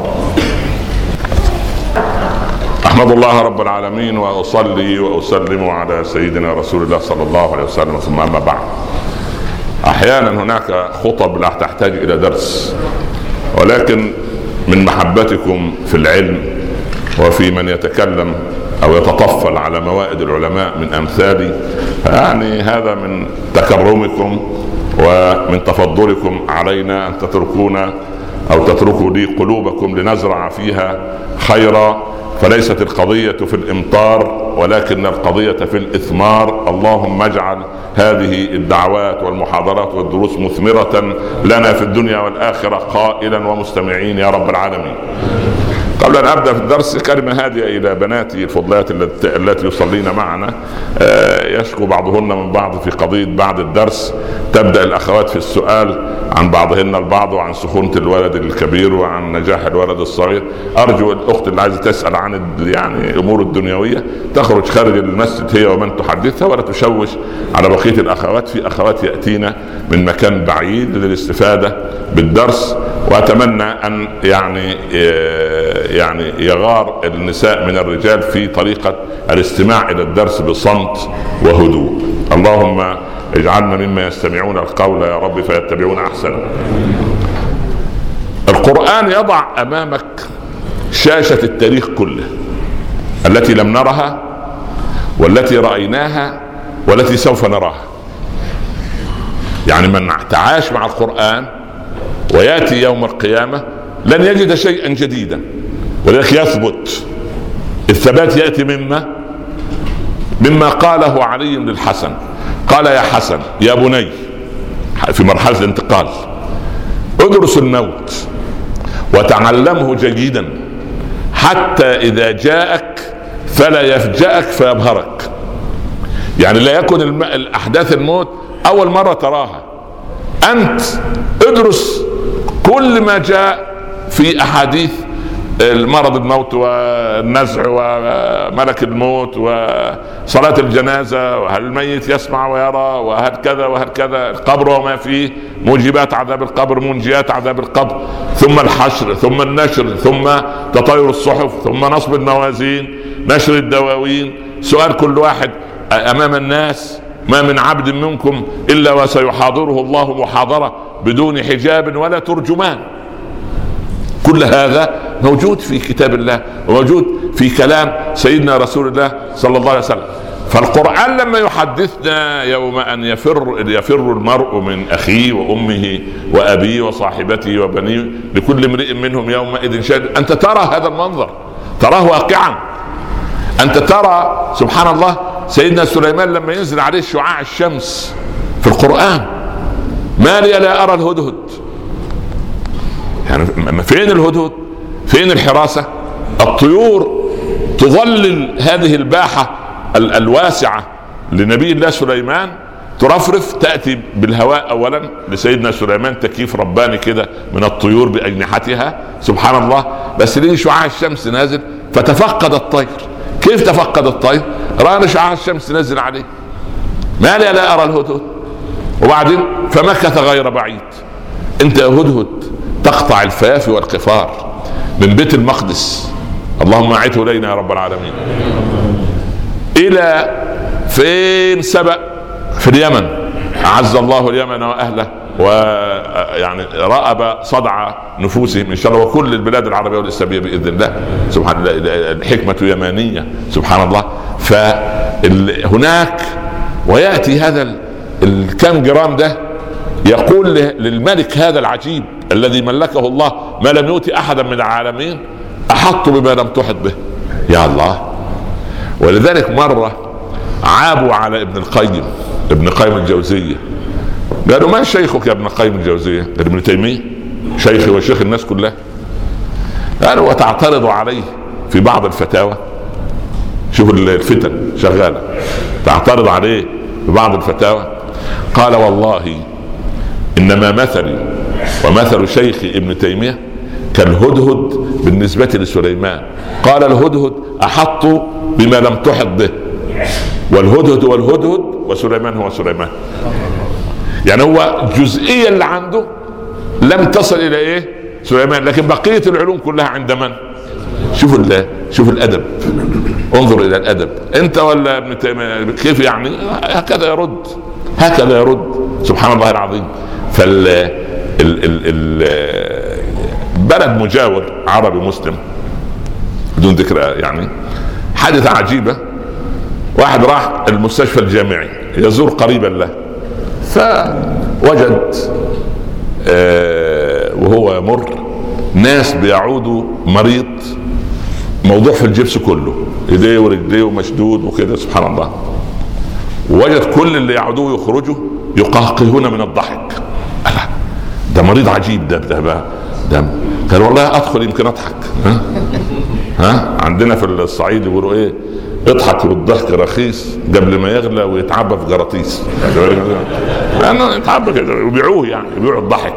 أحمد الله رب العالمين، وأصلي وأسلم على سيدنا رسول الله صلى الله عليه وسلم. ثم أما بعد، أحيانا هناك خطب لا تحتاج إلى درس، ولكن من محبتكم في العلم وفي من يتكلم أو يتطفل على موائد العلماء من أمثالي، يعني هذا من تكرمكم ومن تفضلكم علينا أن تتركونا أو تتركوا لي قلوبكم لنزرع فيها خيرا. فليست القضية في الإمطار، ولكن القضية في الإثمار. اللهم اجعل هذه الدعوات والمحاضرات والدروس مثمرة لنا في الدنيا والآخرة قائلا ومستمعين يا رب العالمين. قبل أن أبدأ في الدرس، كلمة هادئة إلى بناتي الفضلات التي يصلين معنا. يشكو بعضهن من بعض في قضية بعد الدرس تبدأ الأخوات في السؤال عن بعضهن البعض، وعن سخونة الولد الكبير وعن نجاح الولد الصغير. أرجو الأخت اللي عايزة تسأل عن يعني أمور الدنيوية تخرج خارج المسجد هي ومن تحدثها، ولا تشوش على بقية الأخوات. في أخوات يأتينا من مكان بعيد للاستفادة بالدرس، واتمنى ان يعني يعني يغار النساء من الرجال في طريقه الاستماع الى الدرس بصمت وهدوء. اللهم اجعلنا مما يستمعون القول يا رب فيتبعون احسنه. القرآن يضع امامك شاشة التاريخ كله التي لم نرها والتي رأيناها والتي سوف نراها. يعني من تعاش مع القرآن ويأتي يوم القيامة لن يجد شيئا جديدا، ولذلك يثبت. الثبات يأتي مما مما قاله علي للحسن. قال يا حسن يا بني في مرحلة الانتقال ادرس الموت وتعلمه جيدا حتى إذا جاءك فلا يفجأك فيبهرك. يعني لا يكن الأحداث الموت أول مرة تراها، أنت ادرس كل ما جاء في أحاديث المرض الموت والنزع وملك الموت وصلاة الجنازة وهل الميت يسمع ويرى وهل كذا وهل كذا، القبر وما فيه، موجبات عذاب القبر، منجيات عذاب القبر، ثم الحشر، ثم النشر، ثم تطاير الصحف، ثم نصب الموازين، نشر الدواوين، سؤال كل واحد أمام الناس. ما من عبد منكم إلا وسيحاضره الله محاضرة بدون حجاب ولا ترجمان. كل هذا موجود في كتاب الله وموجود في كلام سيدنا رسول الله صلى الله عليه وسلم. فالقرآن لما يحدثنا يوم أن يفر يفر المرء من أخيه وأمه وأبيه وصاحبته وبنيه لكل امرئ منهم يومئذ شأن، أنت ترى هذا المنظر، تراه واقعا. أنت ترى سبحان الله سيدنا سليمان لما ينزل عليه شعاع الشمس في القرآن، ما لي لا أرى الهدهد. يعني فين الهدهد؟ فين الحراسة؟ الطيور تظلل هذه الباحة الواسعة لنبي الله سليمان، ترفرف، تأتي بالهواء أولا لسيدنا سليمان تكييف رباني كده من الطيور بأجنحتها سبحان الله، بس ليه شعاع الشمس نازل فتفقد الطير. كيف تفقد الطير؟ رأى شعاع الشمس نزل عليه، ما لي لا أرى الهدهد. وبعدين فمكث غير بعيد، انت يا هدهد تقطع الفيافي والقفار من بيت المقدس، اللهم اعده الينا يا رب العالمين، الى فين؟ سبأ في اليمن، اعز الله اليمن واهله ويعني رأب صدع نفوسهم ان شاء الله، وكل البلاد العربيه والاسلاميه باذن الله سبحان الله، الحكمه يمانيه سبحان الله. فهناك وياتي هذا الكم جرام ده يقول للملك هذا العجيب الذي ملكه الله ما لم يؤتي احدا من العالمين، احط بما لم تحط به. يا الله. ولذلك مره عابوا على ابن القيم ابن قيم الجوزية، قالوا ما شيخك يا ابن قيم الجوزية؟ قال ابن تيمية شيخي وشيخ الناس كلها. قالوا وتعترض عليه في بعض الفتاوى. شوفوا الفتن شغالة، تعترض عليه في بعض الفتاوى. قال والله انما مثلي ومثل شيخي ابن تيمية كالهدهد بالنسبة لسليمان. قال الهدهد احط بما لم تحط به، والهدهد والهدهد وسليمان هو سليمان. يعني هو الجزئية اللي عنده لم تصل الى ايه؟ سليمان، لكن بقية العلوم كلها عند من؟ شوف شوف الادب، انظر الى الادب. انت ولا ابن تيمية كيف يعني؟ هكذا يرد، هكذا يرد سبحان الله العظيم. فال ال ال ال بلد مجاور عربي مسلم بدون ذكر يعني، حادثة عجيبة. واحد راح المستشفى الجامعي يزور قريبا له، فوجد آه وهو يمر ناس بيعودوا مريض موضوع في الجبس كله، ايديه ورجليه مشدود وكده سبحان الله. ووجد كل اللي يعودوا يخرجوا يقهقهون من الضحك. ده مريض عجيب ده ده بقى ده. قال والله ادخل يمكن اضحك. ها ها عندنا في الصعيد يقولوا ايه؟ اضحك والضحك رخيص قبل ما يغلى ويتعبى في جراطيس، لانه يتعبى كده ويبيعوه، يعني يبيعوا الضحك.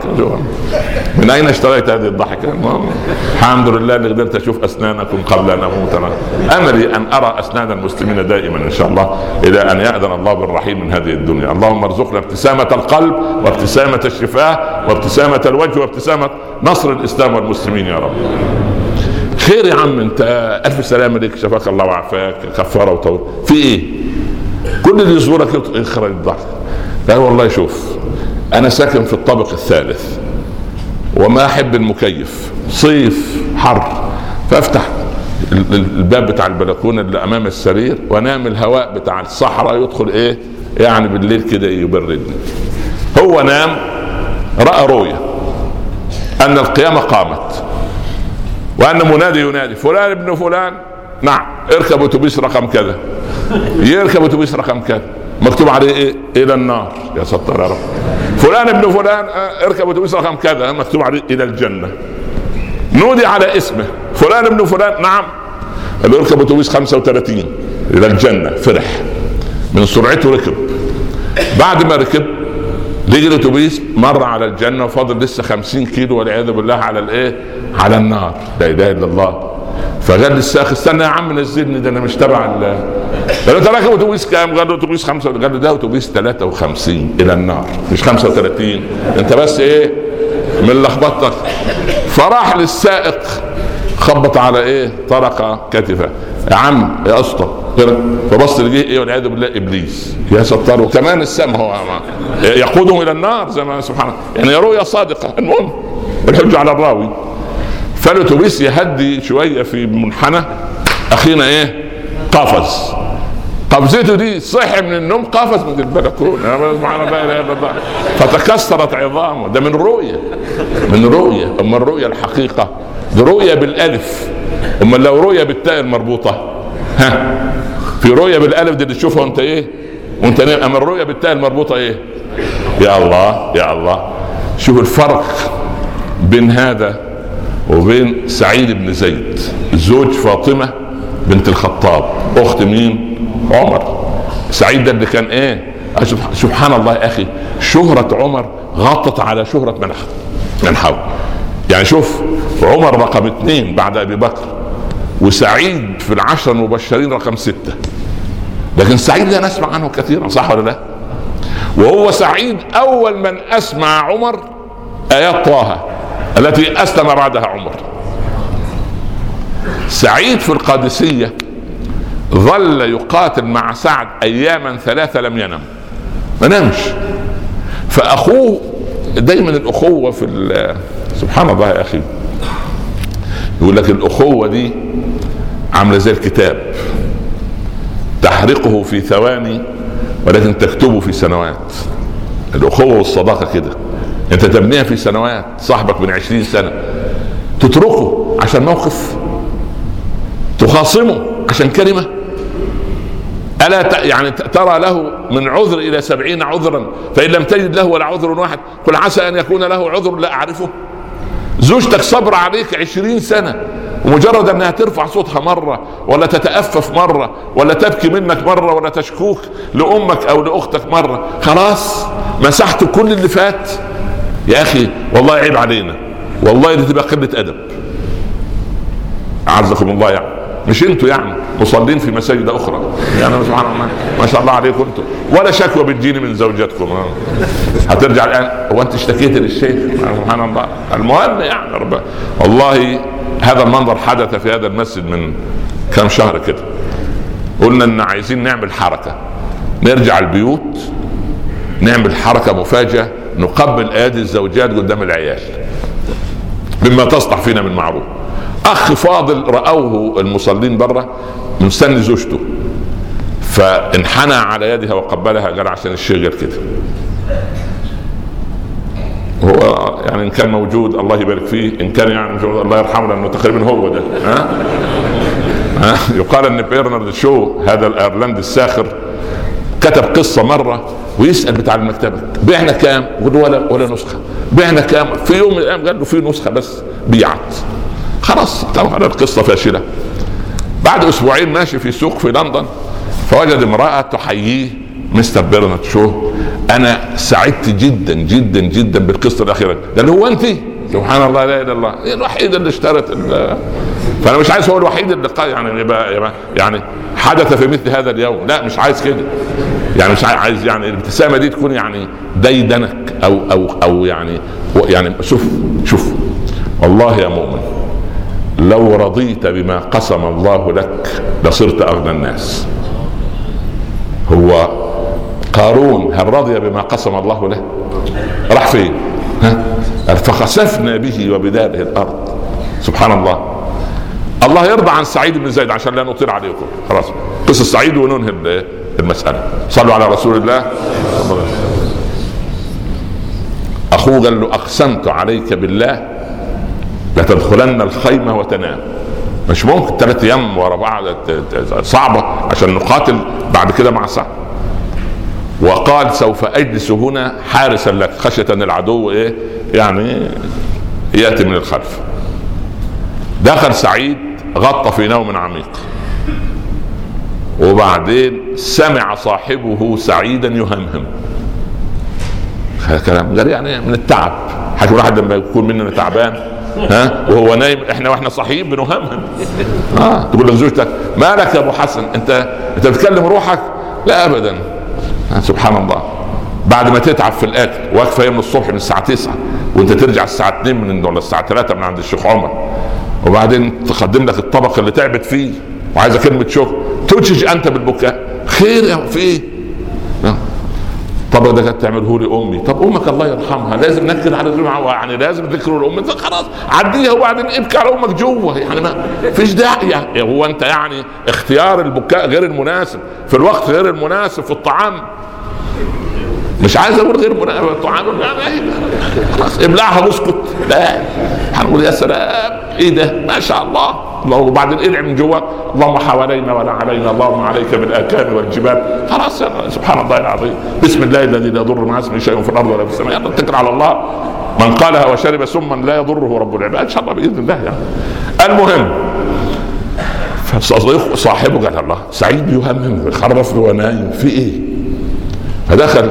من اين اشتريت هذه الضحكه؟ الحمد لله اللي قدرت اشوف اسنانكم قبل ان اموت. املي ان ارى اسنان المسلمين دائما ان شاء الله الى ان يأذن الله بالرحيل من هذه الدنيا. اللهم ارزقنا ابتسامه القلب وابتسامه الشفاه وابتسامه الوجه وابتسامه نصر الاسلام والمسلمين يا رب. خير يا عم، انت الف سلامه لك، شفاك الله وعافاك، كفاره وطول. في ايه؟ كل اللي يزورك يخرج الضحك. لا والله شوف، انا ساكن في الطابق الثالث وما احب المكيف، صيف حر، فافتح الباب بتاع البلكونه اللي امام السرير وانام، الهواء بتاع الصحراء يدخل ايه يعني بالليل كده يبردني. هو نام راى رؤيا ان القيامه قامت وان منادي ينادي فلان ابن فلان، نعم اركب اتوبيس رقم كذا. يركب اتوبيس رقم كذا مكتوب عليه ايه؟ الى النار. يا ستار يا رب. فلان ابن فلان اركب اتوبيس رقم كذا مكتوب عليه الى الجنه. نودي على اسمه فلان ابن فلان، نعم اللي يركب اتوبيس خمسة وثلاثين الى الجنه. فرح من سرعته، ركب. بعد ما ركب لقي الاتوبيس مر على الجنه وفاضل لسه خمسين كيلو والعياذ بالله على الايه؟ على النار. لا اله الا الله. فقال للسائق استنى يا عم نزلني، ده انا مش تبع ال قال له انت راكب اتوبيس كام؟ قال له اتوبيس خمسة. قال له ده اتوبيس ثلاثة وخمسين الى النار مش خمسة وثلاثين، انت بس ايه من لخبطتك. فراح للسائق خبط على ايه؟ طرقه كتفه، يا عم يا اسطى. فبص لقيه ايه والعياذ بالله؟ ابليس. يا ستار. وكمان السم هو يقودهم الى النار زي ما سبحانه، يعني رؤيا صادقه. المهم الحجه على الراوي. فالاتوبيس يهدي شويه في منحنى، اخينا ايه؟ قفز. قفزته دي صحي من النوم، قفز من البلكونه سبحان الله لا اله الا الله، فتكسرت عظامه. ده من رؤيه، من رؤيه. اما الرؤيه الحقيقه دي رؤيه بالالف، اما لو رؤيه بالتاء المربوطه، ها في رؤيه بالالف دي اللي تشوفها وانت ايه وانت نايم، اما الرؤيه بالتاء المربوطه ايه؟ يا الله يا الله. شوف الفرق بين هذا وبين سعيد بن زيد زوج فاطمه بنت الخطاب، اخت مين؟ عمر. سعيد ده اللي كان ايه؟ سبحان الله يا اخي، شهرة عمر غطت على شهرة من من حول. يعني شوف، عمر رقم اثنين بعد ابي بكر، وسعيد في العشرة المبشرين رقم ستة. لكن سعيد لا نسمع عنه كثيرا، صح ولا لا؟ وهو سعيد اول من اسمع عمر ايات طه التي اسلم بعدها عمر. سعيد في القادسية ظل يقاتل مع سعد اياما ثلاثة لم ينم، ما نامش. فاخوه دايما الاخوة في سبحان الله يا اخي، يقول لك الاخوة دي عاملة زي الكتاب، تحرقه في ثواني ولكن تكتبه في سنوات. الاخوة والصداقة كده، انت تبنيها في سنوات. صاحبك من عشرين سنة تتركه عشان موقف، تخاصمه عشان كلمة. ألا ت... يعني ترى له من عذر إلى سبعين عذرا، فإن لم تجد له ولا عذر واحد قل عسى أن يكون له عذر لا أعرفه. زوجتك صبر عليك عشرين سنة، ومجرد أنها ترفع صوتها مرة ولا تتأفف مرة ولا تبكي منك مرة ولا تشكوك لأمك أو لأختك مرة، خلاص مسحت كل اللي فات. يا أخي والله عيب علينا، والله دي تبقى قلة أدب. أعزكم الله. يعني مش انتوا يعني مصلين في مساجد اخرى، يعني سبحان الله ما شاء الله عليكم انتوا، ولا شكوى بتجيني من زوجاتكم. هترجع الان وانت اشتكيت للشيخ، سبحان الله. المهم يعني رب... والله هذا المنظر حدث في هذا المسجد من كم شهر كده. قلنا ان عايزين نعمل حركة، نرجع البيوت نعمل حركة مفاجأة، نقبل ايادي الزوجات قدام العيال مما تصنع فينا من معروف. اخ فاضل رأوه المصلين برا مستني زوجته، فانحنى على يدها وقبلها، قال عشان الشيخ قال كده. هو يعني ان كان موجود الله يبارك فيه، ان كان يعني الله يرحمه لانه تقريبا هو ده. ها ها يقال ان برنارد شو هذا الايرلندي الساخر كتب قصه مره ويسال بتاع المكتبه بعنا كام؟ يقول ولا ولا نسخه. بعنا كام؟ في يوم من الايام قال له في نسخه بس بيعت. خلاص طبعا القصه فاشله. بعد اسبوعين ماشي في سوق في لندن، فوجد امرأة تحييه: مستر برنارد شو، انا سعدت جدا جدا جدا بالقصة الاخيرة. قال له: هو انت؟ سبحان الله، لا اله الا الله، هي الوحيدة اللي اشترت ال... فانا مش عايز هو الوحيد اللي يعني يبقى يعني حدث في مثل هذا اليوم، لا مش عايز كده، يعني مش عايز يعني الابتسامة دي تكون يعني ديدنك او او او يعني يعني شوف شوف والله يا مؤمن، لو رضيت بما قسم الله لك لصرت اغنى الناس. هو قارون هل رضي بما قسم الله له؟ راح فين؟ ها؟ فخسفنا به وبداره الارض. سبحان الله. الله يرضى عن سعيد بن زيد عشان لا نطيل عليكم، خلاص قصة سعيد وننهي المسألة. صلوا على رسول الله. اخوه قال له: اقسمت عليك بالله لتدخلن الخيمة وتنام. مش ممكن ثلاث ايام ورا بعض، صعبة عشان نقاتل بعد كده مع صعب. وقال: سوف اجلس هنا حارسا لك خشية ان العدو ايه يعني ياتي من الخلف. دخل سعيد غطى في نوم عميق، وبعدين سمع صاحبه سعيدا يهمهم. هذا كلام غير يعني من التعب. حكي واحد لما يكون مننا تعبان ها وهو نايم، احنا واحنا صحيين بنهمهم. اه تقول لزوجتك: مالك يا ابو حسن، انت انت بتكلم روحك؟ لا ابدا. آه سبحان الله. بعد ما تتعب في الاكل واقفه يوم الصبح من الساعه تسعة وانت ترجع الساعه اتنين من ولا الساعه ثلاثة من عند الشيخ عمر، وبعدين تقدم لك الطبق اللي تعبت فيه وعايزه كلمه شكر، تنشج انت بالبكاء: خير يا في ايه؟ طب ده كانت تعمله لي امي. طب امك الله يرحمها لازم نكد على الجمعه، يعني لازم ذكر الام، خلاص عديها وبعدين ابكي على امك جوه، يعني ما فيش داعي. يعني هو انت يعني اختيار البكاء غير المناسب في الوقت غير المناسب في الطعام، مش عايز اقول غير مناسب في الطعام، خلاص ابلعها واسكت. لا هنقول يا سلام ايه ده ما شاء الله. وبعدين ادعي من جواك: اللهم حوالينا ولا علينا، اللهم عليك بالاكام والجبال. خلاص سبحان الله العظيم، بسم الله الذي لا يضر مع اسمه شيء في الارض ولا في السماء. يلا اتكل على الله. من قالها وشرب سما لا يضره رب العباد ان شاء الله باذن الله. يعني المهم فصديق صاحبه قال: الله سعيد يهمم خرف ونايم في ايه؟ فدخل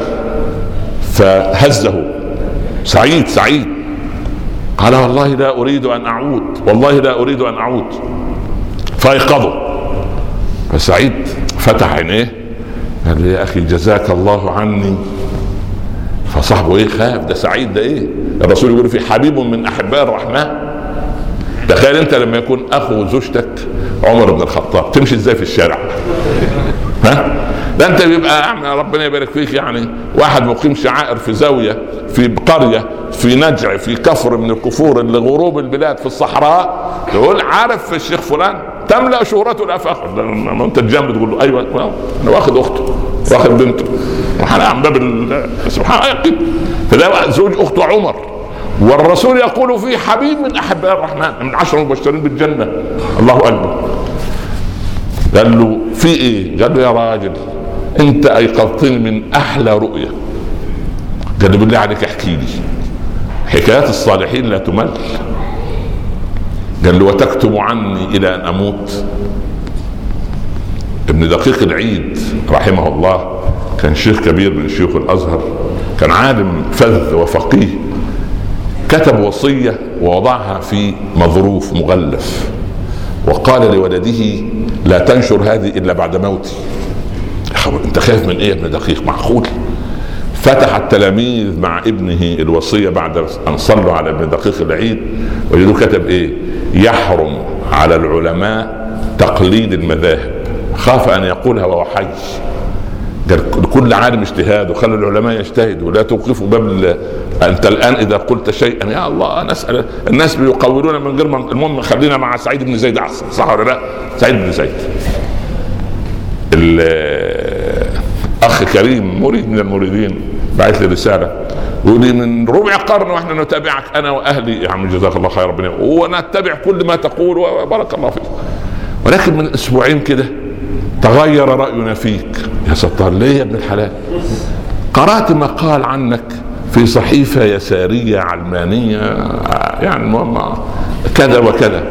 فهزه سعيد سعيد قال: والله لا اريد ان اعود، والله لا اريد ان اعود. فايقظه. فسعيد فتح عينيه قال له: يا اخي جزاك الله عني. فصاحبه ايه خاف، ده سعيد ده ايه؟ الرسول يقول: في حبيب من احباء الرحمن. تخيل انت لما يكون اخو زوجتك عمر بن الخطاب تمشي ازاي في الشارع؟ ها؟ ده انت بيبقى ربنا يبارك فيك يعني واحد مقيم شعائر في زاويه في قريه في نجع في كفر من الكفور اللي غروب البلاد في الصحراء، تقول: عارف الشيخ فلان؟ تملا شهرته الافاق. لما انت الجنب تقول له: ايوه انا واخد اخته واخد بنته وحنا عم باب سبحان الله. فده زوج اخته عمر، والرسول يقول فيه حبيب من احباء الرحمن، من عشر مبشرين بالجنه. الله اكبر. قال له: في ايه؟ قال له: يا راجل انت ايقظتني من احلى رؤيه. قال له: بالله عليك احكي لي. حكايات الصالحين لا تمل. قال له: وتكتب عني الى ان اموت. ابن دقيق العيد رحمه الله كان شيخ كبير من شيوخ الازهر، كان عالم فذ وفقيه، كتب وصيه ووضعها في مظروف مغلف، وقال لولده: لا تنشر هذه الا بعد موتي. انت خايف من ايه يا ابن دقيق؟ معقول؟ فتح التلاميذ مع ابنه الوصيه بعد ان صلوا على ابن دقيق العيد، وجدوا كتب ايه؟ يحرم على العلماء تقليد المذاهب، خاف ان يقولها وهو حي. قال: كل عالم اجتهاد وخلوا العلماء يجتهدوا، لا توقفوا باب انت الان اذا قلت شيئا يا الله نسال الناس بيقولون من غير من. المهم خلينا مع سعيد بن زيد احسن، صح ولا لا؟ سعيد بن زيد اخ كريم مريد من المريدين بعث لي رساله يقول لي: من ربع قرن واحنا نتابعك انا واهلي. يا عم جزاك الله خير ربنا، ونتبع كل ما تقول وبارك الله فيك، ولكن من اسبوعين كده تغير راينا فيك. يا ستار ليه يا ابن الحلال؟ قرات مقال عنك في صحيفه يساريه علمانيه يعني المهم كذا وكذا،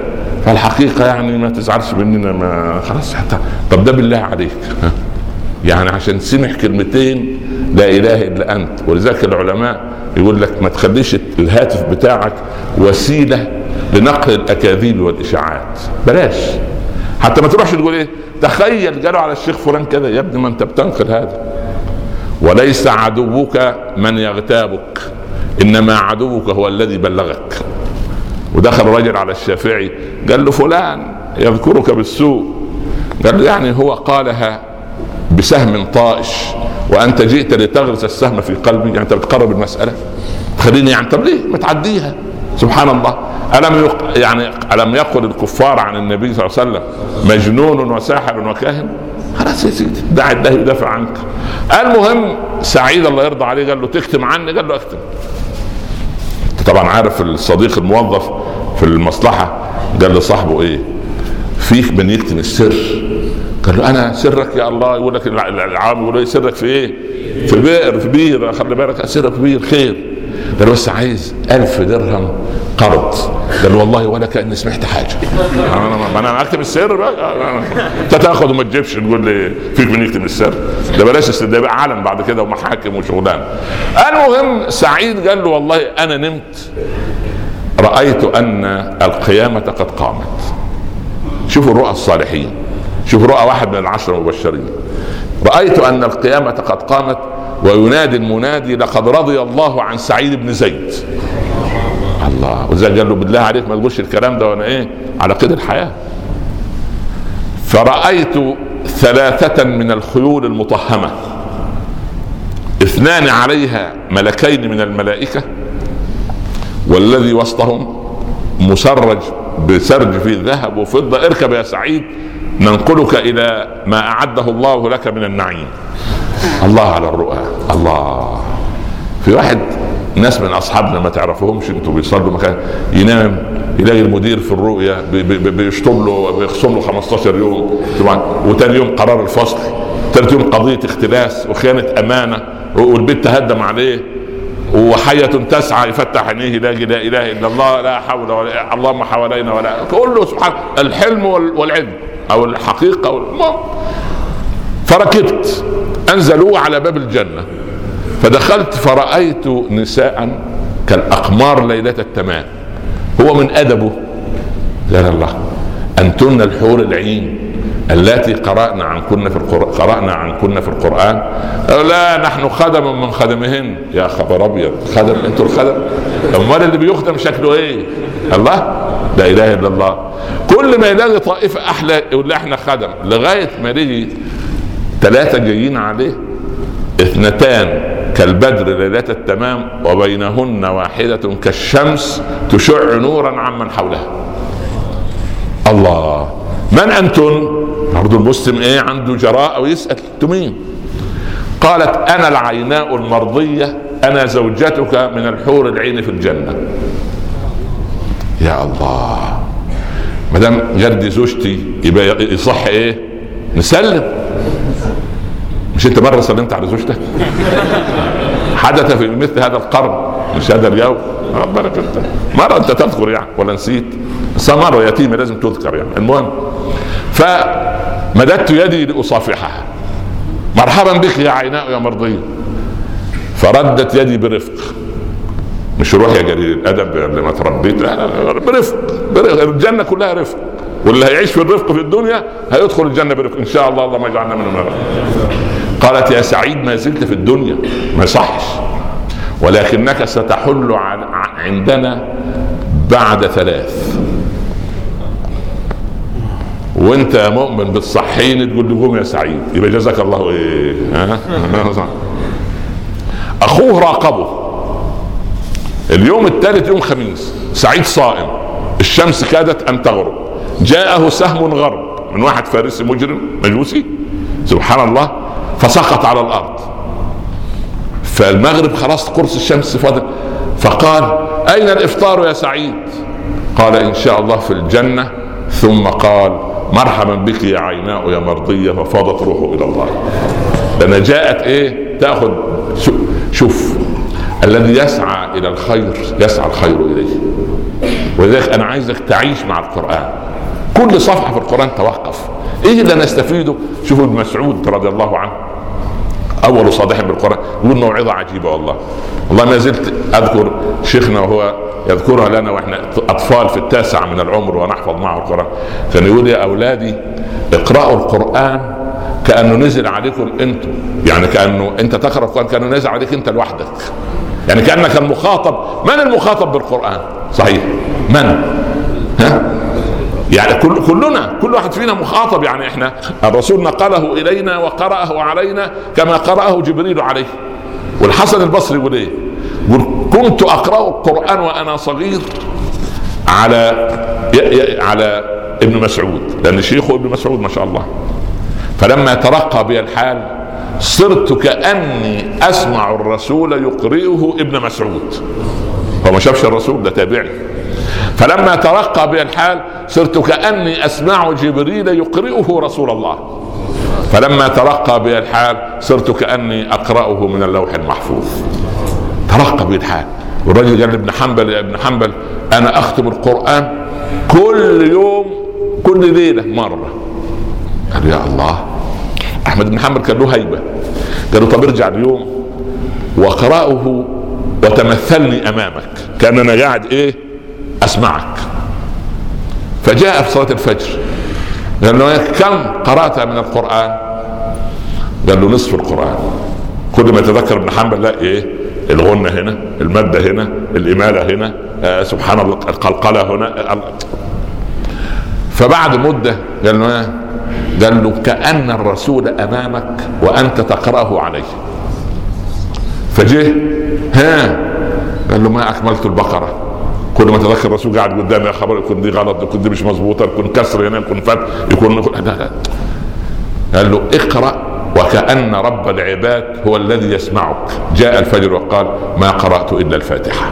فالحقيقه يعني ما تزعلش مننا، ما خلاص حتى. طب ده بالله عليك يعني عشان سمح كلمتين لا اله الا انت. ولذلك العلماء يقول لك ما تخليش الهاتف بتاعك وسيله لنقل الاكاذيب والاشاعات، بلاش. حتى ما تروحش تقول ايه تخيل قالوا على الشيخ فلان كذا، يا ابني ما انت بتنقل هذا. وليس عدوك من يغتابك، انما عدوك هو الذي بلغك. ودخل رجل على الشافعي قال له فلان يذكرك بالسوء، قال له يعني هو قالها بسهم طائش وانت جئت لتغرس السهم في قلبي، يعني انت بتقرب المساله تخليني يعني طب ليه ما تعديها؟ سبحان الله. ألم يق... يعني ألم يقل الكفار عن النبي صلى الله عليه وسلم مجنون وساحر وكاهن؟ خلاص يا سيدي دع الله يدافع عنك. المهم سعيد الله يرضى عليه قال له تكتم عني؟ قال له اكتم. طبعا عارف الصديق الموظف في المصلحة قال لصاحبه ايه فيك من يكتم السر؟ قال له انا سرك يا الله. يقول لك العام يقول لي سرك في ايه؟ في البئر، في بير، خلي بالك سرك في بير خير. قال بس عايز ألف درهم قرض. قال والله ولا كأني سمعت حاجة. أنا أنا أكتب السر بقى. أنت تاخد وما تجيبش تقول لي فيك من يكتب السر؟ ده بلاش، ده بقى علن بعد كده ومحاكم وشغلان. المهم سعيد قال له والله أنا نمت رأيت أن القيامة قد قامت. شوفوا الرؤى الصالحين، شوفوا رؤى واحد من العشرة المبشرين. رأيت أن القيامة قد قامت وينادي المنادي لقد رضي الله عن سعيد بن زيد. الله. وزي قال له بالله عليك ما تقولش الكلام ده وانا ايه على قيد الحياة. فرأيت ثلاثة من الخيول المطهمة، اثنان عليها ملكين من الملائكة، والذي وسطهم مسرج بسرج فيه ذهب وفضة. اركب يا سعيد ننقلك الى ما اعده الله لك من النعيم. الله على الرؤى. الله. في واحد ناس من اصحابنا ما تعرفوهمش انتوا بيصلوا مكان ينام يلاقي المدير في الرؤيا بيشطب له بيخصم له خمستاشر يوم طبعا، وتاني يوم قرار الفصل، ثالث يوم قضيه اختلاس وخيانه امانه، والبيت تهدم عليه وحية تسعى يفتح عينيه يلاقي لا اله الا الله لا حول ولا اللهم حوالينا ولا تقول له سبحان الحلم والعلم او الحقيقه والمهم. فركبت انزلوا على باب الجنه فدخلت فرأيت نساء كالأقمار ليلة التمام. هو من أدبه قال الله أنتن الحور العين التي قرأنا عنكن في القرآن قرأنا عنكن في القرآن. لا نحن خدم من خدمهن. يا خبر أبيض، خدم؟ أنتوا الخدم؟ أمال اللي بيخدم شكله إيه؟ الله. لا إله إلا الله. كل ما يلاقي طائفة أحلى يقول لا إحنا خدم، لغاية ما يجي ثلاثة جايين عليه، اثنتان كالبدر ليلة التمام وبينهن واحدة كالشمس تشع نورا عمن حولها. الله. من أنتن؟ برضو المسلم ايه عنده جراء ويسأل انتم مين؟ قالت انا العيناء المرضية، انا زوجتك من الحور العين في الجنة. يا الله. مدام جدي زوجتي يبقى يصح ايه نسلم. مش انت مرة سلمت على زوجتك؟ حدث في مثل هذا القرن مش هذا اليوم. ربنا كنت مرة انت تذكر يعني ولا نسيت؟ مرة يتيمة لازم تذكر يعني. المهم فمددت يدي لأصافحها، مرحبا بك يا عيناء يا مرضية. فردت يدي برفق، مش روح يا جليل الادب اللي ما تربيت، برفق. برفق. الجنة كلها رفق، واللي هيعيش في الرفق في الدنيا هيدخل الجنة برفق ان شاء الله. الله ما يجعلنا من النار. قالت يا سعيد ما زلت في الدنيا ما يصحش، ولكنك ستحل عندنا بعد ثلاث، وانت يا مؤمن بالصحين تقول لهم يا سعيد يبقى جزاك الله ايه. اخوه راقبه اليوم الثالث يوم خميس، سعيد صائم، الشمس كادت ان تغرب، جاءه سهم غرب من واحد فارسي مجرم مجوسي سبحان الله، فسقط على الارض. فالمغرب خلاص قرص الشمس فضل، فقال اين الافطار يا سعيد؟ قال ان شاء الله في الجنة. ثم قال مرحبا بك يا عيناء يا مرضية، ففاضت روحه الى الله. لأنها جاءت ايه تاخذ. شوف الذي يسعى الى الخير يسعى الخير اليه. ولذلك انا عايزك تعيش مع القرآن، كل صفحة في القرآن توقف، ايه اللي نستفيده؟ شوفوا ابن مسعود رضي الله عنه اول صادح بالقرآن يقول موعظة عجيبة، والله والله ما زلت اذكر شيخنا وهو يذكرها لنا واحنا اطفال في التاسع من العمر ونحفظ معه القرآن، كان يقول يا اولادي اقرأوا القرآن كأنه نزل عليكم انتم، يعني كأنه انت تقرأ القرآن كأنه نزل عليك انت لوحدك، يعني كأنك المخاطب. من المخاطب بالقرآن؟ صحيح من؟ ها؟ يعني كل كلنا كل واحد فينا مخاطب، يعني احنا الرسول نقله الينا وقرأه علينا كما قرأه جبريل عليه. والحسن البصري يقول ايه؟ يقول كنت اقرأ القرآن وانا صغير على على ابن مسعود، لان شيخه ابن مسعود ما شاء الله، فلما ترقى بي الحال صرت كأني اسمع الرسول يقرئه ابن مسعود. هو ما شافش الرسول، ده تابعي. فلما ترقى بي الحال صرت كأني اسمع جبريل يقرئه رسول الله. فلما ترقى بي الحال صرت كأني اقرأه من اللوح المحفوظ. ترقى بي الحال. والرجل قال لابن حنبل يا ابن حنبل انا اختم القرآن كل يوم كل ليلة مرة. قال يا الله. احمد بن حنبل كان له هيبة، قالوا طب ارجع اليوم واقرأه وتمثلني امامك كأننا قاعد ايه اسمعك. فجاء في صلاة الفجر قال له كم قرأت من القرآن؟ قال له نصف القرآن. كل ما يتذكر ابن حنبل لا ايه الغنة هنا، المادة هنا، الإمالة هنا، آه سبحان الله، القلقلة هنا. فبعد مدة قال له قال له كأن الرسول أمامك وأنت تقرأه عليه. فجه ها قال له ما أكملت البقرة. كل ما تذكر الرسول قاعد قدامي يا خبر يكون دي غلط، يكون دي مش مظبوطة، يكون كسر هنا، يكون فتح، يكون قال له اقرأ وكأن رب العباد هو الذي يسمعك. جاء الفجر وقال ما قرأت إلا الفاتحة.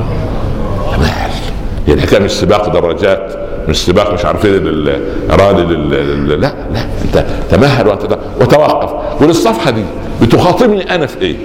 يعني الحكاية مش سباق درجات، مش سباق مش عارفين الرالي لا لا، انت تمهل وتوقف. وللصفحة دي بتخاطبني انا في ايه؟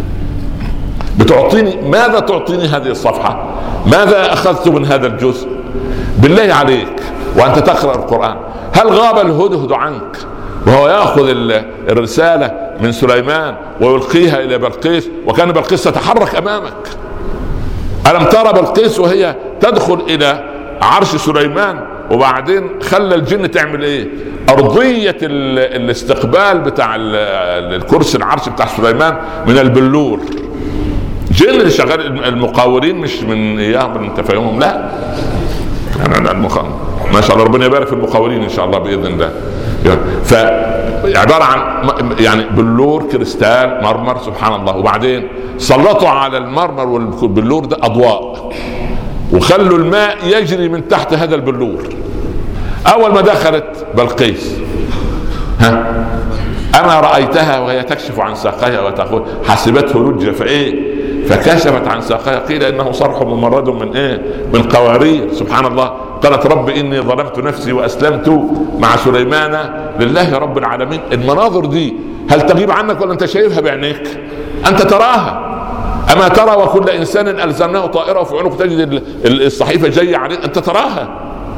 بتعطيني ماذا؟ تعطيني هذه الصفحة ماذا اخذت من هذا الجزء؟ بالله عليك وانت تقرأ القرآن هل غاب الهدهد عنك وهو يأخذ الرسالة من سليمان ويلقيها الى بلقيس وكان بلقيس تتحرك امامك؟ ألم ترى بلقيس وهي تدخل إلى عرش سليمان وبعدين خلى الجن تعمل إيه؟ أرضية الاستقبال بتاع الكرسي العرش بتاع سليمان من البلور. جن اللي شغال المقاورين مش من إياهم انت فاهمهم، لا يعني المقاور ما شاء الله ربنا يبارك في المقاورين إن شاء الله بإذن الله. يعني فعبارة عن يعني بلور كريستال مرمر سبحان الله، وبعدين سلطوا على المرمر والبلور ده أضواء وخلوا الماء يجري من تحت هذا البلور. أول ما دخلت بلقيس ها أما رأيتها وهي تكشف عن ساقيها وتقول حسبته لجة فإيه فكشفت عن ساقيها قيل إنه صرح ممرد من إيه من قوارير سبحان الله. قالت رب إني ظلمت نفسي وأسلمت مع سليمان لله رب العالمين. المناظر دي هل تغيب عنك ولا أنت شايفها بعينيك؟ أنت تراها. أما ترى وكل إنسان ألزمناه طائره في عنق تجد الصحيفة جاية عليه، أنت تراها.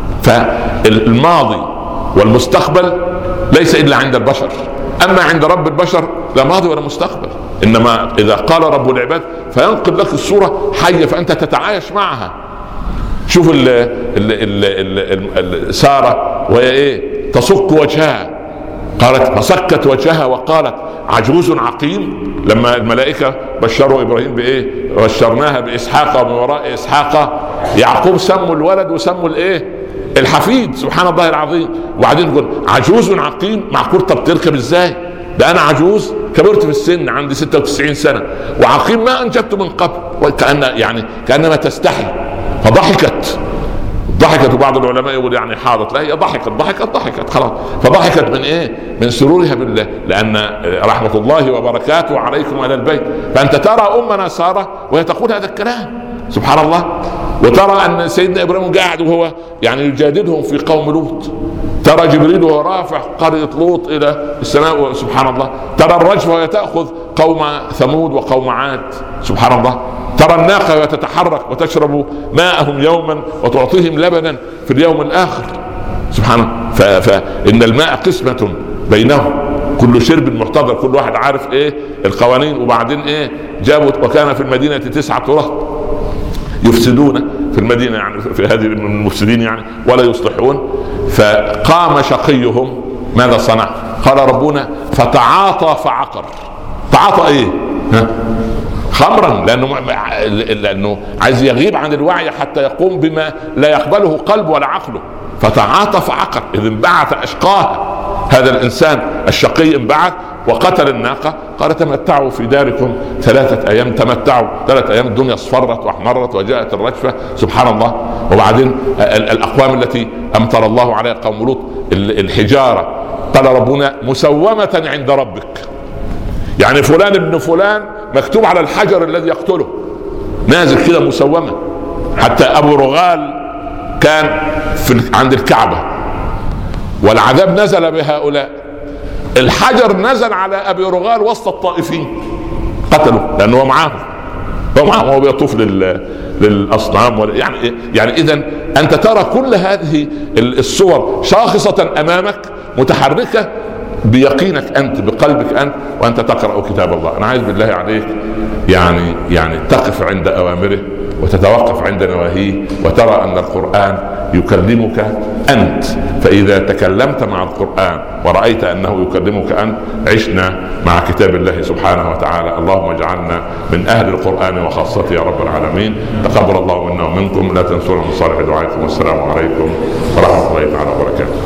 فالماضي والمستقبل ليس إلا عند البشر، أما عند رب البشر لا ماضي ولا مستقبل، إنما إذا قال رب العباد فينقل لك الصورة حية فأنت تتعايش معها. شوف ال ال ال ال سارة وهي إيه تصك وجهها، قالت فصكت وجهها وقالت عجوز عقيم. لما الملائكة بشروا إبراهيم بإيه؟ بشرناها بإسحاق ومن وراء إسحاق يعقوب، سموا الولد وسموا الإيه الحفيد سبحان الله العظيم. وبعدين يقول عجوز عقيم. معقول طب تركب إزاي؟ ده أنا عجوز كبرت في السن عندي ستة وتسعين سنة وعقيم ما أنجبت من قبل، وكأن يعني كأنما تستحي. فضحكت ضحكت وبعض العلماء يقول يعني حاضت، لا هي ضحكت ضحكت ضحكت خلاص. فضحكت من ايه؟ من سرورها بالله، لان رحمة الله وبركاته عليكم على البيت. فانت ترى امنا سارة وهي تقول هذا الكلام سبحان الله، وترى ان سيدنا ابراهيم قاعد وهو يعني يجادلهم في قوم لوط ترى جبريل وهو رافع قرية لوط الى السماء سبحان الله. ترى الرجفة وهي تأخذ قوم ثمود وقوم عاد سبحان الله. ترى الناقة وهي تتحرك وتشرب ماءهم يوما وتعطيهم لبنا في اليوم الآخر سبحان الله. فإن الماء قسمة بينهم، كل شرب محتضر، كل واحد عارف ايه القوانين. وبعدين ايه جابوا وكان في المدينة تسعة رهط يفسدون في المدينة، يعني في هذه المفسدين يعني ولا يصلحون. فقام شقيهم ماذا صنع؟ قال ربنا فتعاطى فعقر. تعاطى ايه؟ ها؟ خمرا، لانه لانه عايز يغيب عن الوعي حتى يقوم بما لا يقبله قلب ولا عقله. فتعاطى فعقر، اذ انبعث اشقاها. هذا الانسان الشقي انبعث وقتل الناقة. قال تمتعوا في داركم ثلاثة ايام. تمتعوا ثلاثة ايام، الدنيا اصفرت واحمرت وجاءت الرجفة سبحان الله. وبعدين الاقوام التي امطر الله عليها قوم لوط الحجارة. قال ربنا مسومة عند ربك، يعني فلان ابن فلان مكتوب على الحجر الذي يقتله نازل كده مسومة. حتى ابو رغال كان في عند الكعبة والعذاب نزل بهؤلاء، الحجر نزل على ابي رغال وسط الطائفين قتلوا، لانه هو معاهم هو معاهم وهو بيطوف لل للاصنام. يعني يعني اذا انت ترى كل هذه الصور شاخصة امامك متحركة بيقينك انت بقلبك انت وانت تقرأ كتاب الله. انا عايز بالله عليك يعني يعني تقف عند اوامره وتتوقف عند نواهيه، وترى ان القرآن يكلمك انت. فاذا تكلمت مع القرآن ورأيت انه يكلمك انت، عشنا مع كتاب الله سبحانه وتعالى. اللهم اجعلنا من اهل القرآن وخاصته يا رب العالمين. تقبل الله منا ومنكم. لا تنسونا من صالح دعائكم، والسلام عليكم ورحمة الله تعالى وبركاته.